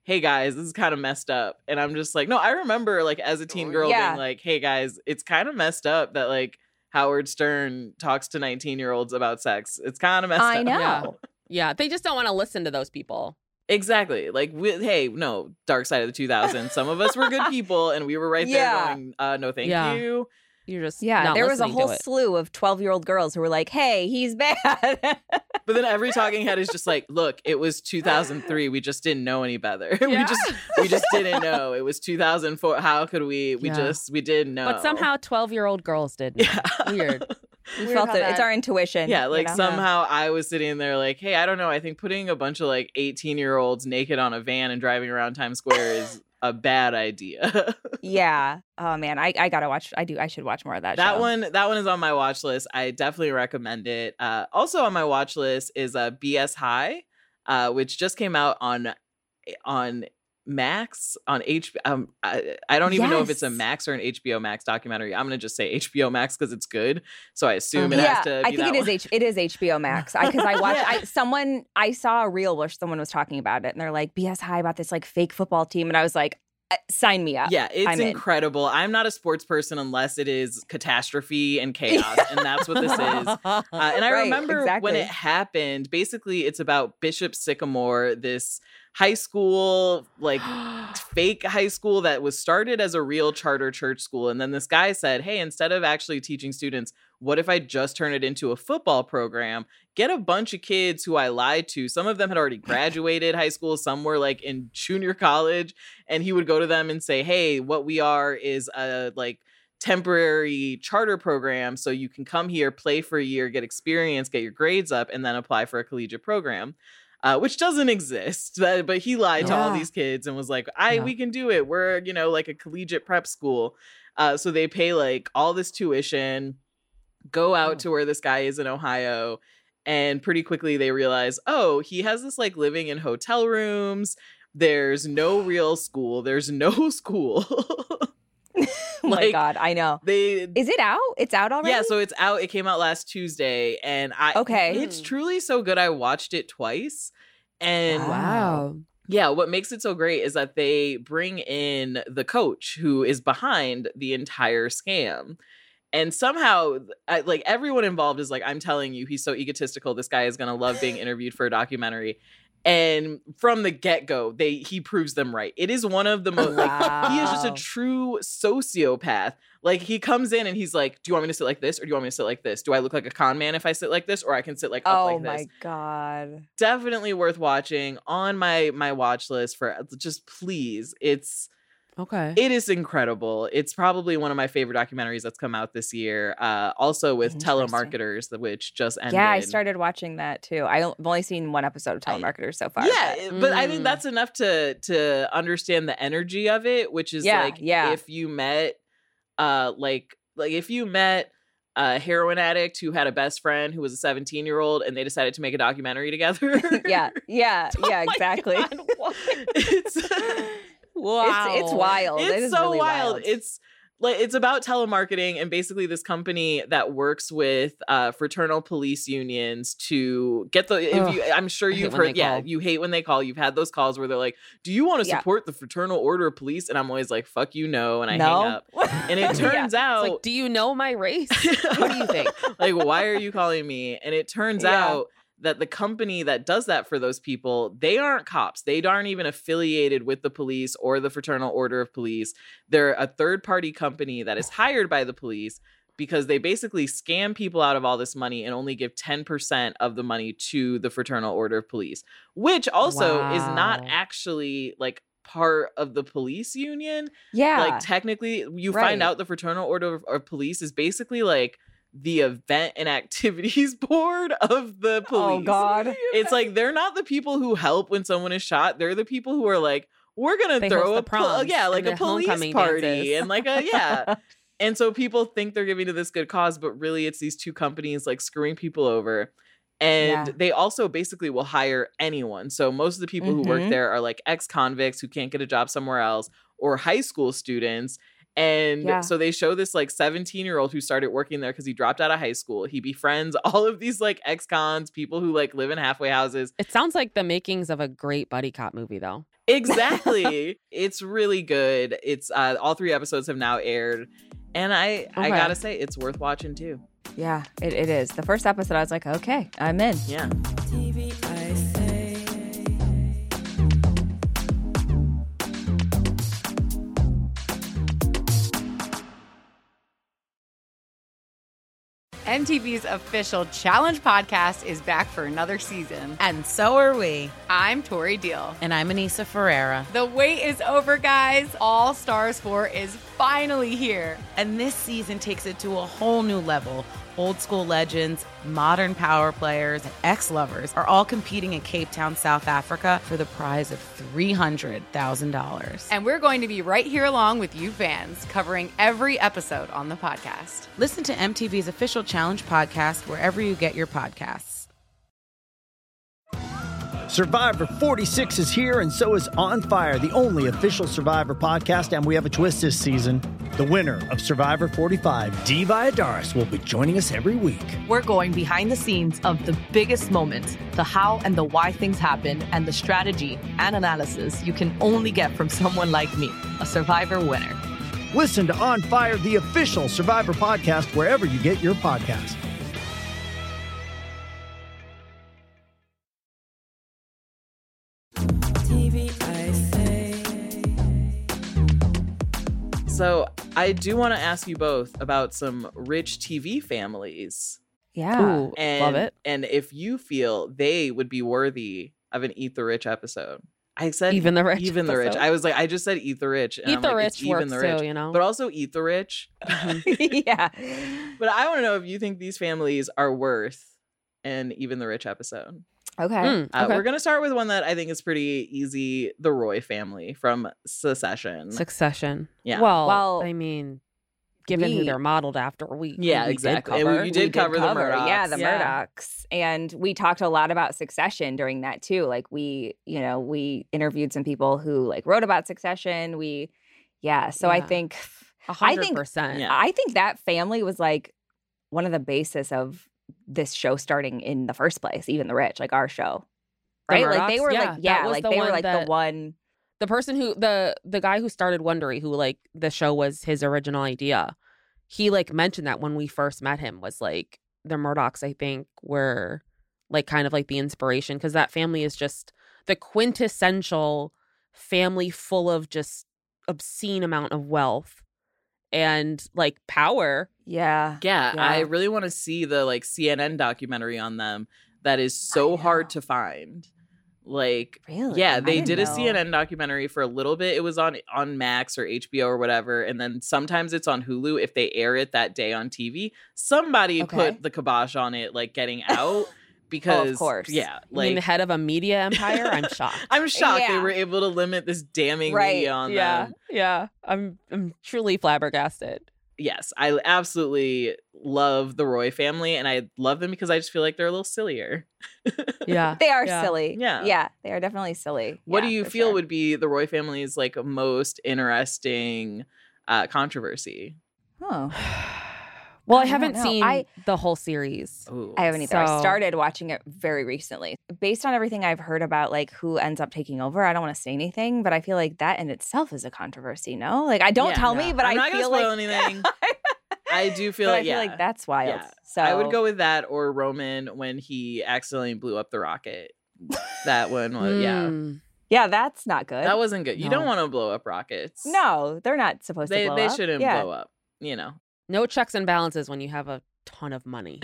hey guys, this is kind of messed up. And I'm just like, no, I remember like as a teen girl Yeah. being like, hey guys, it's kind of messed up that like Howard Stern talks to nineteen year olds about sex. It's kind of messed I up. know. Yeah. Yeah, they just don't want to listen to those people. Exactly. Like, we, hey, no, dark side of the two thousands. Some of us were good people, and we were right Yeah. there going, uh, no, thank Yeah. you. You're just Yeah, not there was a listening to whole it. slew of twelve-year-old girls who were like, hey, he's bad. But then every talking head is just like, look, it was two thousand three. We just didn't know any better. we Yeah. just we just didn't know. It was two thousand four. How could we? We Yeah. just we didn't know. But somehow twelve-year-old girls did. know. Yeah. Weird. We Weird felt how it. that- It's our intuition. Yeah, you like know? somehow I was sitting there like, hey, I don't know. I think putting a bunch of like eighteen year olds naked on a van and driving around Times Square is a bad idea. Yeah. Oh man, I, I gotta watch. I do. I should watch more of that. That show. one, that one is on my watch list. I definitely recommend it. Uh, also on my watch list is uh, B S High, uh, which just came out on on Max on H. Um, I, I don't even know if it's a Yes. Max or an H B O Max documentary. I'm gonna just say H B O Max because it's good. So I assume it yeah, has to. Be I think that it is one. H. It is H B O Max. I because I watched. Yeah. I someone I saw a reel where someone was talking about it, and they're like B S High about this like fake football team, and I was like, uh, sign me up. Yeah, it's I'm in. incredible. I'm not a sports person unless it is catastrophe and chaos, and that's what this is. Uh, and I Right, remember when exactly. it happened, basically it's about Bishop Sycamore, this high school, like fake high school that was started as a real charter church school. And then this guy said, hey, instead of actually teaching students, what if I just turn it into a football program? Get a bunch of kids who I lied to. Some of them had already graduated high school. Some were like in junior college. And he would go to them and say, hey, what we are is a like temporary charter program. So you can come here, play for a year, get experience, get your grades up, and then apply for a collegiate program. Uh, which doesn't exist, but, but he lied to all Yeah. these kids and was like, "I Yeah. we can do it. We're you know like a collegiate prep school." Uh, so they pay like all this tuition, go out to where this guy is in Ohio, and pretty quickly they realize, oh, he has this like living in hotel rooms. There's no real school. There's no school. Oh my Like, god, I know. They Is it out? It's out already. yeah, so it's out. It came out last Tuesday, and I Okay. it's truly so good. I watched it twice, and Wow. yeah, what makes it so great is that they bring in the coach who is behind the entire scam. And somehow, I, like everyone involved is like, I'm telling you, he's so egotistical. This guy is gonna love being interviewed for a documentary. And from the get go, they he proves them right. It is one of the most like he is just a Wow. true sociopath. Like he comes in and he's like, "Do you want me to sit like this, or do you want me to sit like this? Do I look like a con man if I sit like this, or I can sit like up Oh like my this?" god. Definitely worth watching. On my my watch list for just please. It's Okay. it is incredible. It's probably one of my favorite documentaries that's come out this year. Uh, also with Interesting. Telemarketers, which just ended. Yeah, I started watching that too. I've only seen one episode of Telemarketers so far. Yeah, but- it- but I think Mm. that's enough to to understand the energy of it, which is Yeah, like yeah. if you met uh like like if you met a heroin addict who had a best friend who was a seventeen year old and they decided to make a documentary together. yeah, yeah, yeah, Oh my exactly. God, what? it's Wow. It's it's wild. it's it is so really wild. wild. It's like it's about telemarketing and basically this company that works with uh, fraternal police unions to get the. If Ugh, you, I'm sure I hate you've when they heard. Yeah, call. you hate when they call. You've had those calls where they're like, "Do you want to Yeah. support the Fraternal Order of Police?" And I'm always like, "Fuck you, no," and I no. hang up. And it turns It's out, like, do you know my race? What do you think? like, why are you calling me? And it turns Yeah. out that the company that does that for those people, they aren't cops. They aren't even affiliated with the police or the Fraternal Order of Police. They're a third party company that is hired by the police because they basically scam people out of all this money and only give ten percent of the money to the Fraternal Order of Police, which also is not Wow. actually like part of the police union. yeah. Like technically you Right. find out the Fraternal Order of, of Police is basically like the event and activities board of the police. Oh god. It's like they're not the people who help when someone is shot. They're the people who are like, we're gonna They throw host a the pol- proms yeah, and like a the police homecoming party dances. and like a yeah. And so people think they're giving to this good cause, but really it's these two companies like screwing people over. And Yeah. they also basically will hire anyone. So most of the people who work Mhm. there are like ex-convicts who can't get a job somewhere else or high school students. And Yeah. so they show this like seventeen year old who started working there because he dropped out of high school. He befriends all of these like ex-cons, people who like live in halfway houses. It sounds like the makings of a great buddy cop movie, though. Exactly. It's really good. It's uh, all three episodes have now aired. And I, I Okay. gotta say, it's worth watching too. Yeah, it, it is. The first episode, I was like, okay, I'm in. Yeah. T V I say. M T V's official Challenge podcast is back for another season. And so are we. I'm Tori Deal. And I'm Anissa Ferreira. The wait is over, guys. All Stars four is finally here. And this season takes it to a whole new level. Old school legends, modern power players, and ex-lovers are all competing in Cape Town, South Africa for the prize of three hundred thousand dollars. And we're going to be right here along with you fans, covering every episode on the podcast. Listen to M T V's official Challenge podcast wherever you get your podcasts. Survivor forty-six is here, and so is On Fire, the only official Survivor podcast, and we have a twist this season. The winner of Survivor forty-five, Dee Valladares, will be joining us every week. We're going behind the scenes of the biggest moments, the how and the why things happen, and the strategy and analysis you can only get from someone like me, a Survivor winner. Listen to On Fire, the official Survivor podcast, wherever you get your podcasts. T V I say. So I do want to ask you both about some rich T V families. Yeah. Ooh, And, love it. And if you feel they would be worthy of an Eat the Rich episode. I said Even the Rich Even the Rich. episode? I was like, I just said Eat the Rich. And Eat I'm the like, it's Rich Even works the Rich. too, you know? But also Eat the Rich. yeah. But I want to know if you think these families are worth an Even the Rich episode. Okay. Mm, Uh, okay. We're going to start with one that I think is pretty easy. The Roy family from Succession. Succession. Yeah. Well, Well, I mean, given who we- they're modeled after, we Yeah, we did exactly. And cover. we- you did cover the Murdochs. Yeah, the Yeah. Murdochs. And we talked a lot about Succession during that too. Like we, you know, we interviewed some people who like wrote about Succession. We, yeah. So I Yeah. think, A I hundred think- percent. Yeah. I think that family was like one of the basis of this show starting in the first place, Even the Rich, like our show. The Right? Like they Murdochs? were Yeah, like, that yeah, was like the they were one like the that- one. The person who the the guy who started Wondery, who like the show was his original idea. He like mentioned that when we first met him was like the Murdochs, I think, were like kind of like the inspiration because that family is just the quintessential family full of just obscene amount of wealth and like power. Yeah. Yeah, Yeah. I really want to see the like C N N documentary on them that is so hard to find. Like, Really? yeah, I they didn't did a know. C N N documentary for a little bit. It was on on Max or H B O or whatever, and then sometimes it's on Hulu if they air it that day on T V. Somebody Okay. put the kibosh on it, like getting out because, course. yeah, I mean, the like head of a media empire. I'm shocked. I'm shocked they Yeah. were able to limit this damning Right, media on yeah, them. yeah. I'm I'm truly flabbergasted. Yes, I absolutely love the Roy family, and I love them because I just feel like they're a little sillier. Yeah, They are Yeah. silly. Yeah. Yeah. They are definitely silly. What Yeah, do you for feel sure. would be the Roy family's like most interesting uh, controversy? Oh. Well, I, I don't haven't know. seen I- the whole series. Ooh. I haven't either. I So- started watching it very recently. Based on everything I've heard about like who ends up taking over, I don't want to say anything, but I feel like that in itself is a controversy, no? Like I don't Yeah. tell me, Yeah. but I'm I not gonna feel spoil like anything. I do feel but like I feel yeah. like that's wild. Yeah. So I would go with that or Roman when he accidentally blew up the rocket. That one was yeah. Mm. Yeah, that's not good. That wasn't good. You don't No. want to blow up rockets. No, they're not supposed They to blow they up. shouldn't yeah. blow up, you know. No checks and balances when you have a ton of money.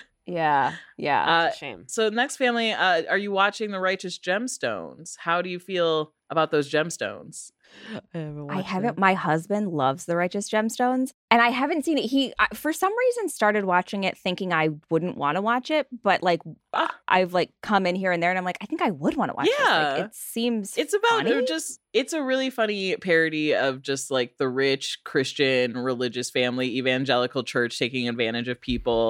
Yeah. Yeah. Uh, It's a shame. so next family, uh, are you watching The Righteous Gemstones? How do you feel about those gemstones? I haven't. I haven't. My husband loves The Righteous Gemstones, and I haven't seen it. He, I, for some reason, started watching it thinking I wouldn't want to watch it, but like Ah. I've like come in here and there, and I'm like, I think I would want to watch this. Yeah. Like, it seems It's about funny. just it's a really funny parody of just like the rich Christian religious family evangelical church taking advantage of people.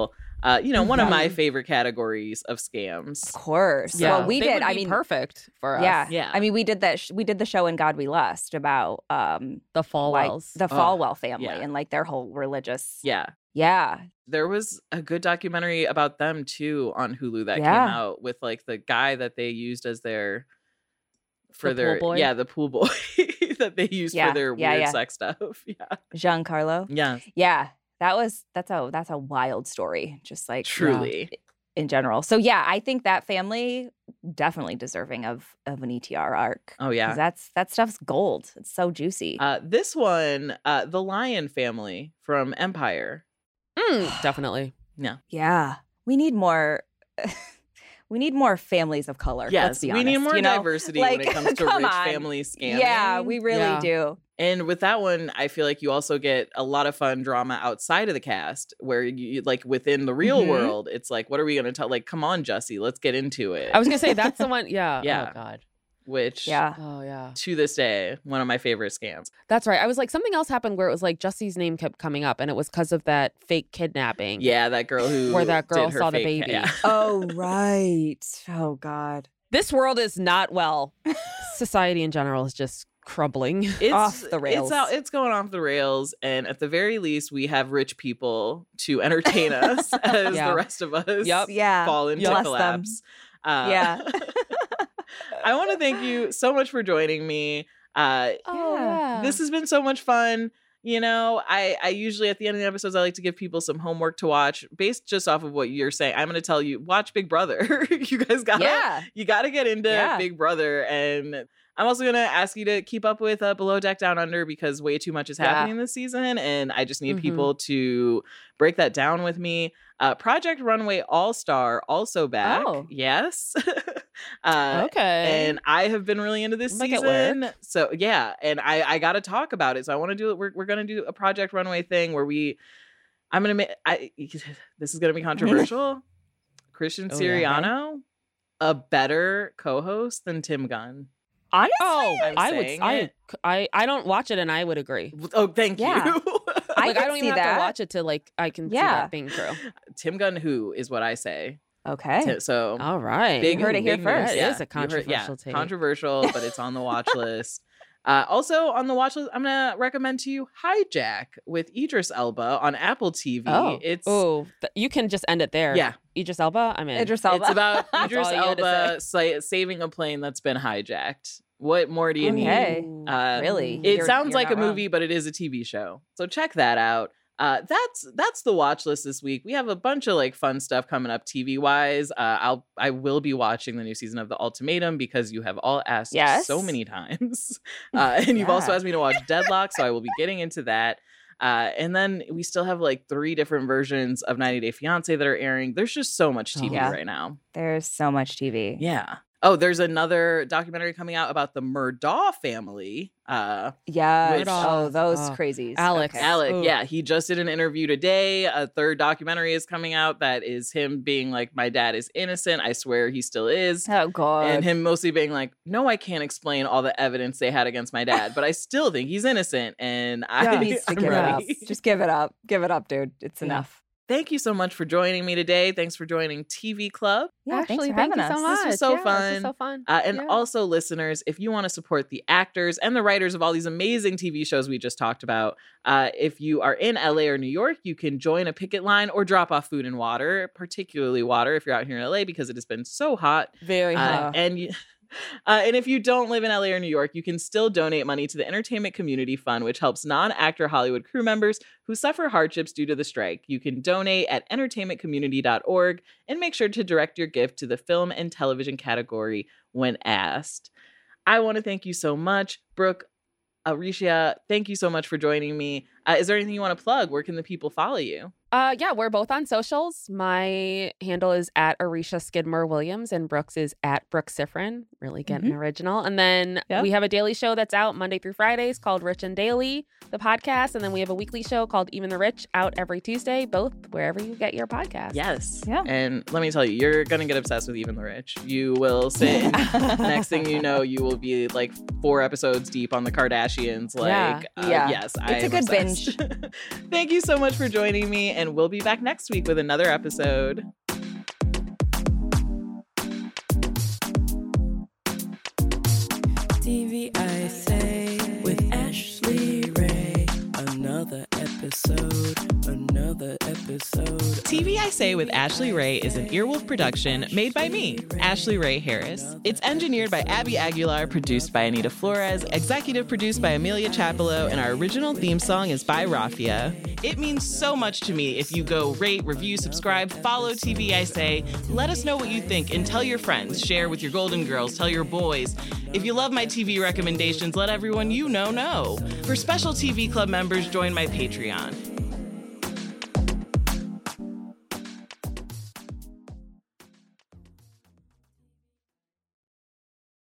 Uh, you know, one of Yeah. my favorite categories of scams. Of course. Yeah. Well, we They did. would I be mean, perfect for us. yeah, Yeah. I mean, we did that. Sh- we did the show in God We Lust about um The Falwells. like the Oh, Falwell family yeah. and like their whole religious. Yeah. Yeah. There was a good documentary about them too on Hulu that Yeah. came out with like the guy that they used as their for The their pool boy? yeah, the pool boy that they used Yeah, for their yeah, weird yeah. sex stuff. Yeah. Giancarlo. Yeah. Yeah. That was that's a that's a wild story. Just like Truly. in general. So yeah, I think that family definitely deserving of of an E T R arc. Oh 'Cause yeah. That's that stuff's gold. It's so juicy. Uh, this one, uh, the Lion family from Empire. Mm, definitely. yeah. We need more we need more families of color. Yes, let's be we need honest, more you know? diversity when it Like, comes to come rich on. family scamming. Yeah, we really Yeah. do. And with that one, I feel like you also get a lot of fun drama outside of the cast, where you like within the real Mhm. world, it's like, what are we going to tell? Like, come on, Jussie, let's get into it. I was gonna say that's the one. Yeah. Yeah. Oh God. Which, Yeah. Oh yeah. to this day, one of my favorite scams. That's right. I was like, something else happened where it was like Jussie's name kept coming up, and it was because of that fake kidnapping. Yeah, that girl who Where that girl did her saw the fake- baby. Yeah. Oh right. Oh God. This world is not well. Society in general is just crumbling. It's Off the rails. It's out, it's going off the rails, and at the very least, we have rich people to entertain us as Yeah. the rest of us Yep. Yeah. fall into Bless them. collapse. Uh, Yeah. I want to thank you so much for joining me. Uh, Oh Yeah. this has been so much fun. You know, I, I usually at the end of the episodes, I like to give people some homework to watch based just off of what you're saying. I'm going to tell you, watch Big Brother. You guys got to Yeah. you got to get into Yeah. Big Brother. And I'm also going to ask you to keep up with uh, Below Deck Down Under, because way too much is Yeah. happening this season. And I just need Mhm. people to break that down with me. Uh, Project Runway All-Star also back. Oh. Yes. uh, Okay. and I have been really into this Make it season. work. So yeah, and I I got to talk about it. So I want to do it. We're we're gonna do a Project Runway thing where we. I'm gonna make. I this is gonna be controversial. Christian Oh, yeah. Siriano, a better co-host than Tim Gunn. Honestly. Oh, I'm I would. saying I, it. I I don't watch it, and I would agree. Oh, thank Yeah. you. I Like I, could don't see even have that. to watch it to like I can see Yeah. that being true. Tim Gunn, who is what I say. Okay. Ti- So All right. big heard it here big news. first. That Yeah, is a you heard- controversial yeah, take. controversial, but it's on the watch list. Uh, also on the watch list, I'm gonna recommend to you Hijack with Idris Elba on Apple T V. Oh. It's Oh, th- you can just end it there. yeah, Idris Elba. I'm in. Idris Elba. it's about That's Idris all you had to Elba sa- saving a plane that's been hijacked. What more do you Okay. need? Uh, Really? It You're- sounds you're like a not wrong. movie, but it is a T V show. So check that out. Uh, that's that's the watch list this week. We have a bunch of like fun stuff coming up T V wise. Uh, I'll I will be watching the new season of The Ultimatum because you have all asked Yes. so many times, uh, and you've also Yeah. asked me to watch Deadlock, so I will be getting into that. Uh, and then we still have like three different versions of ninety Day Fiancé that are airing. There's just so much T V Yeah. right now. There's so much T V. Yeah. Oh, there's another documentary coming out about the Murdaugh family. Uh, Yes. Which- oh, those Oh. crazies. Alex. Okay. Alec, Ooh. yeah, he just did an interview today. A third documentary is coming out that is him being like, "My dad is innocent. I swear he still is." Oh God. And him mostly being like, "No, I can't explain all the evidence they had against my dad, but I still think he's innocent." And I He needs to I'm give it up. ready. Just give it up. Give it up, dude. It's Yeah. enough. Thank you so much for joining me today. Thanks for joining T V Club. Yeah, Ashley, thanks for thank having you us. so much. This was so Yeah, This fun. was so fun. Uh, and Yeah. also, listeners, if you want to support the actors and the writers of all these amazing T V shows we just talked about, uh, if you are in L A or New York, you can join a picket line or drop off food and water, particularly water if you're out here in L A because it has been so hot. Very Uh, hot. and you, uh, and if you don't live in L A or New York, you can still donate money to the Entertainment Community Fund, which helps non-actor Hollywood crew members who suffer hardships due to the strike. You can donate at entertainment community dot org and make sure to direct your gift to the film and television category when asked. I want to thank you so much, Brooke. Arisha, thank you so much for joining me. Uh, is there anything you want to plug? Where can the people follow you? Uh, yeah, we're both on socials. My handle is at Arisha Skidmore Williams, and Brooks is at Brooke Sifrin. Really getting original. And then Yep. we have a daily show that's out Monday through Fridays called Rich and Daily, the podcast. And then we have a weekly show called Even the Rich out every Tuesday, both wherever you get your podcast. Yes. Yeah. And let me tell you, you're going to get obsessed with Even the Rich. You will sit and next thing you know, you will be like four episodes deep on the Kardashians. Like, Yeah. uh, Yeah. yes, It's I a am good obsessed. Thank you so much for joining me. And and we'll be back next week with another episode. T V I Say with Ashley Ray. Another episode, another episode. T V I Say with Ashley Ray is an Earwolf production made by me, Ashley Ray Harris. It's engineered by Abby Aguilar, produced by Anita Flores, executive produced by Amelia Chapello, and our original theme song is by Rafia. It means so much to me if you go rate, review, subscribe, follow T V I Say. Let us know what you think and tell your friends. Share with your Golden Girls, tell your boys. If you love my T V recommendations, let everyone you know know. For special T V Club members, join my Patreon.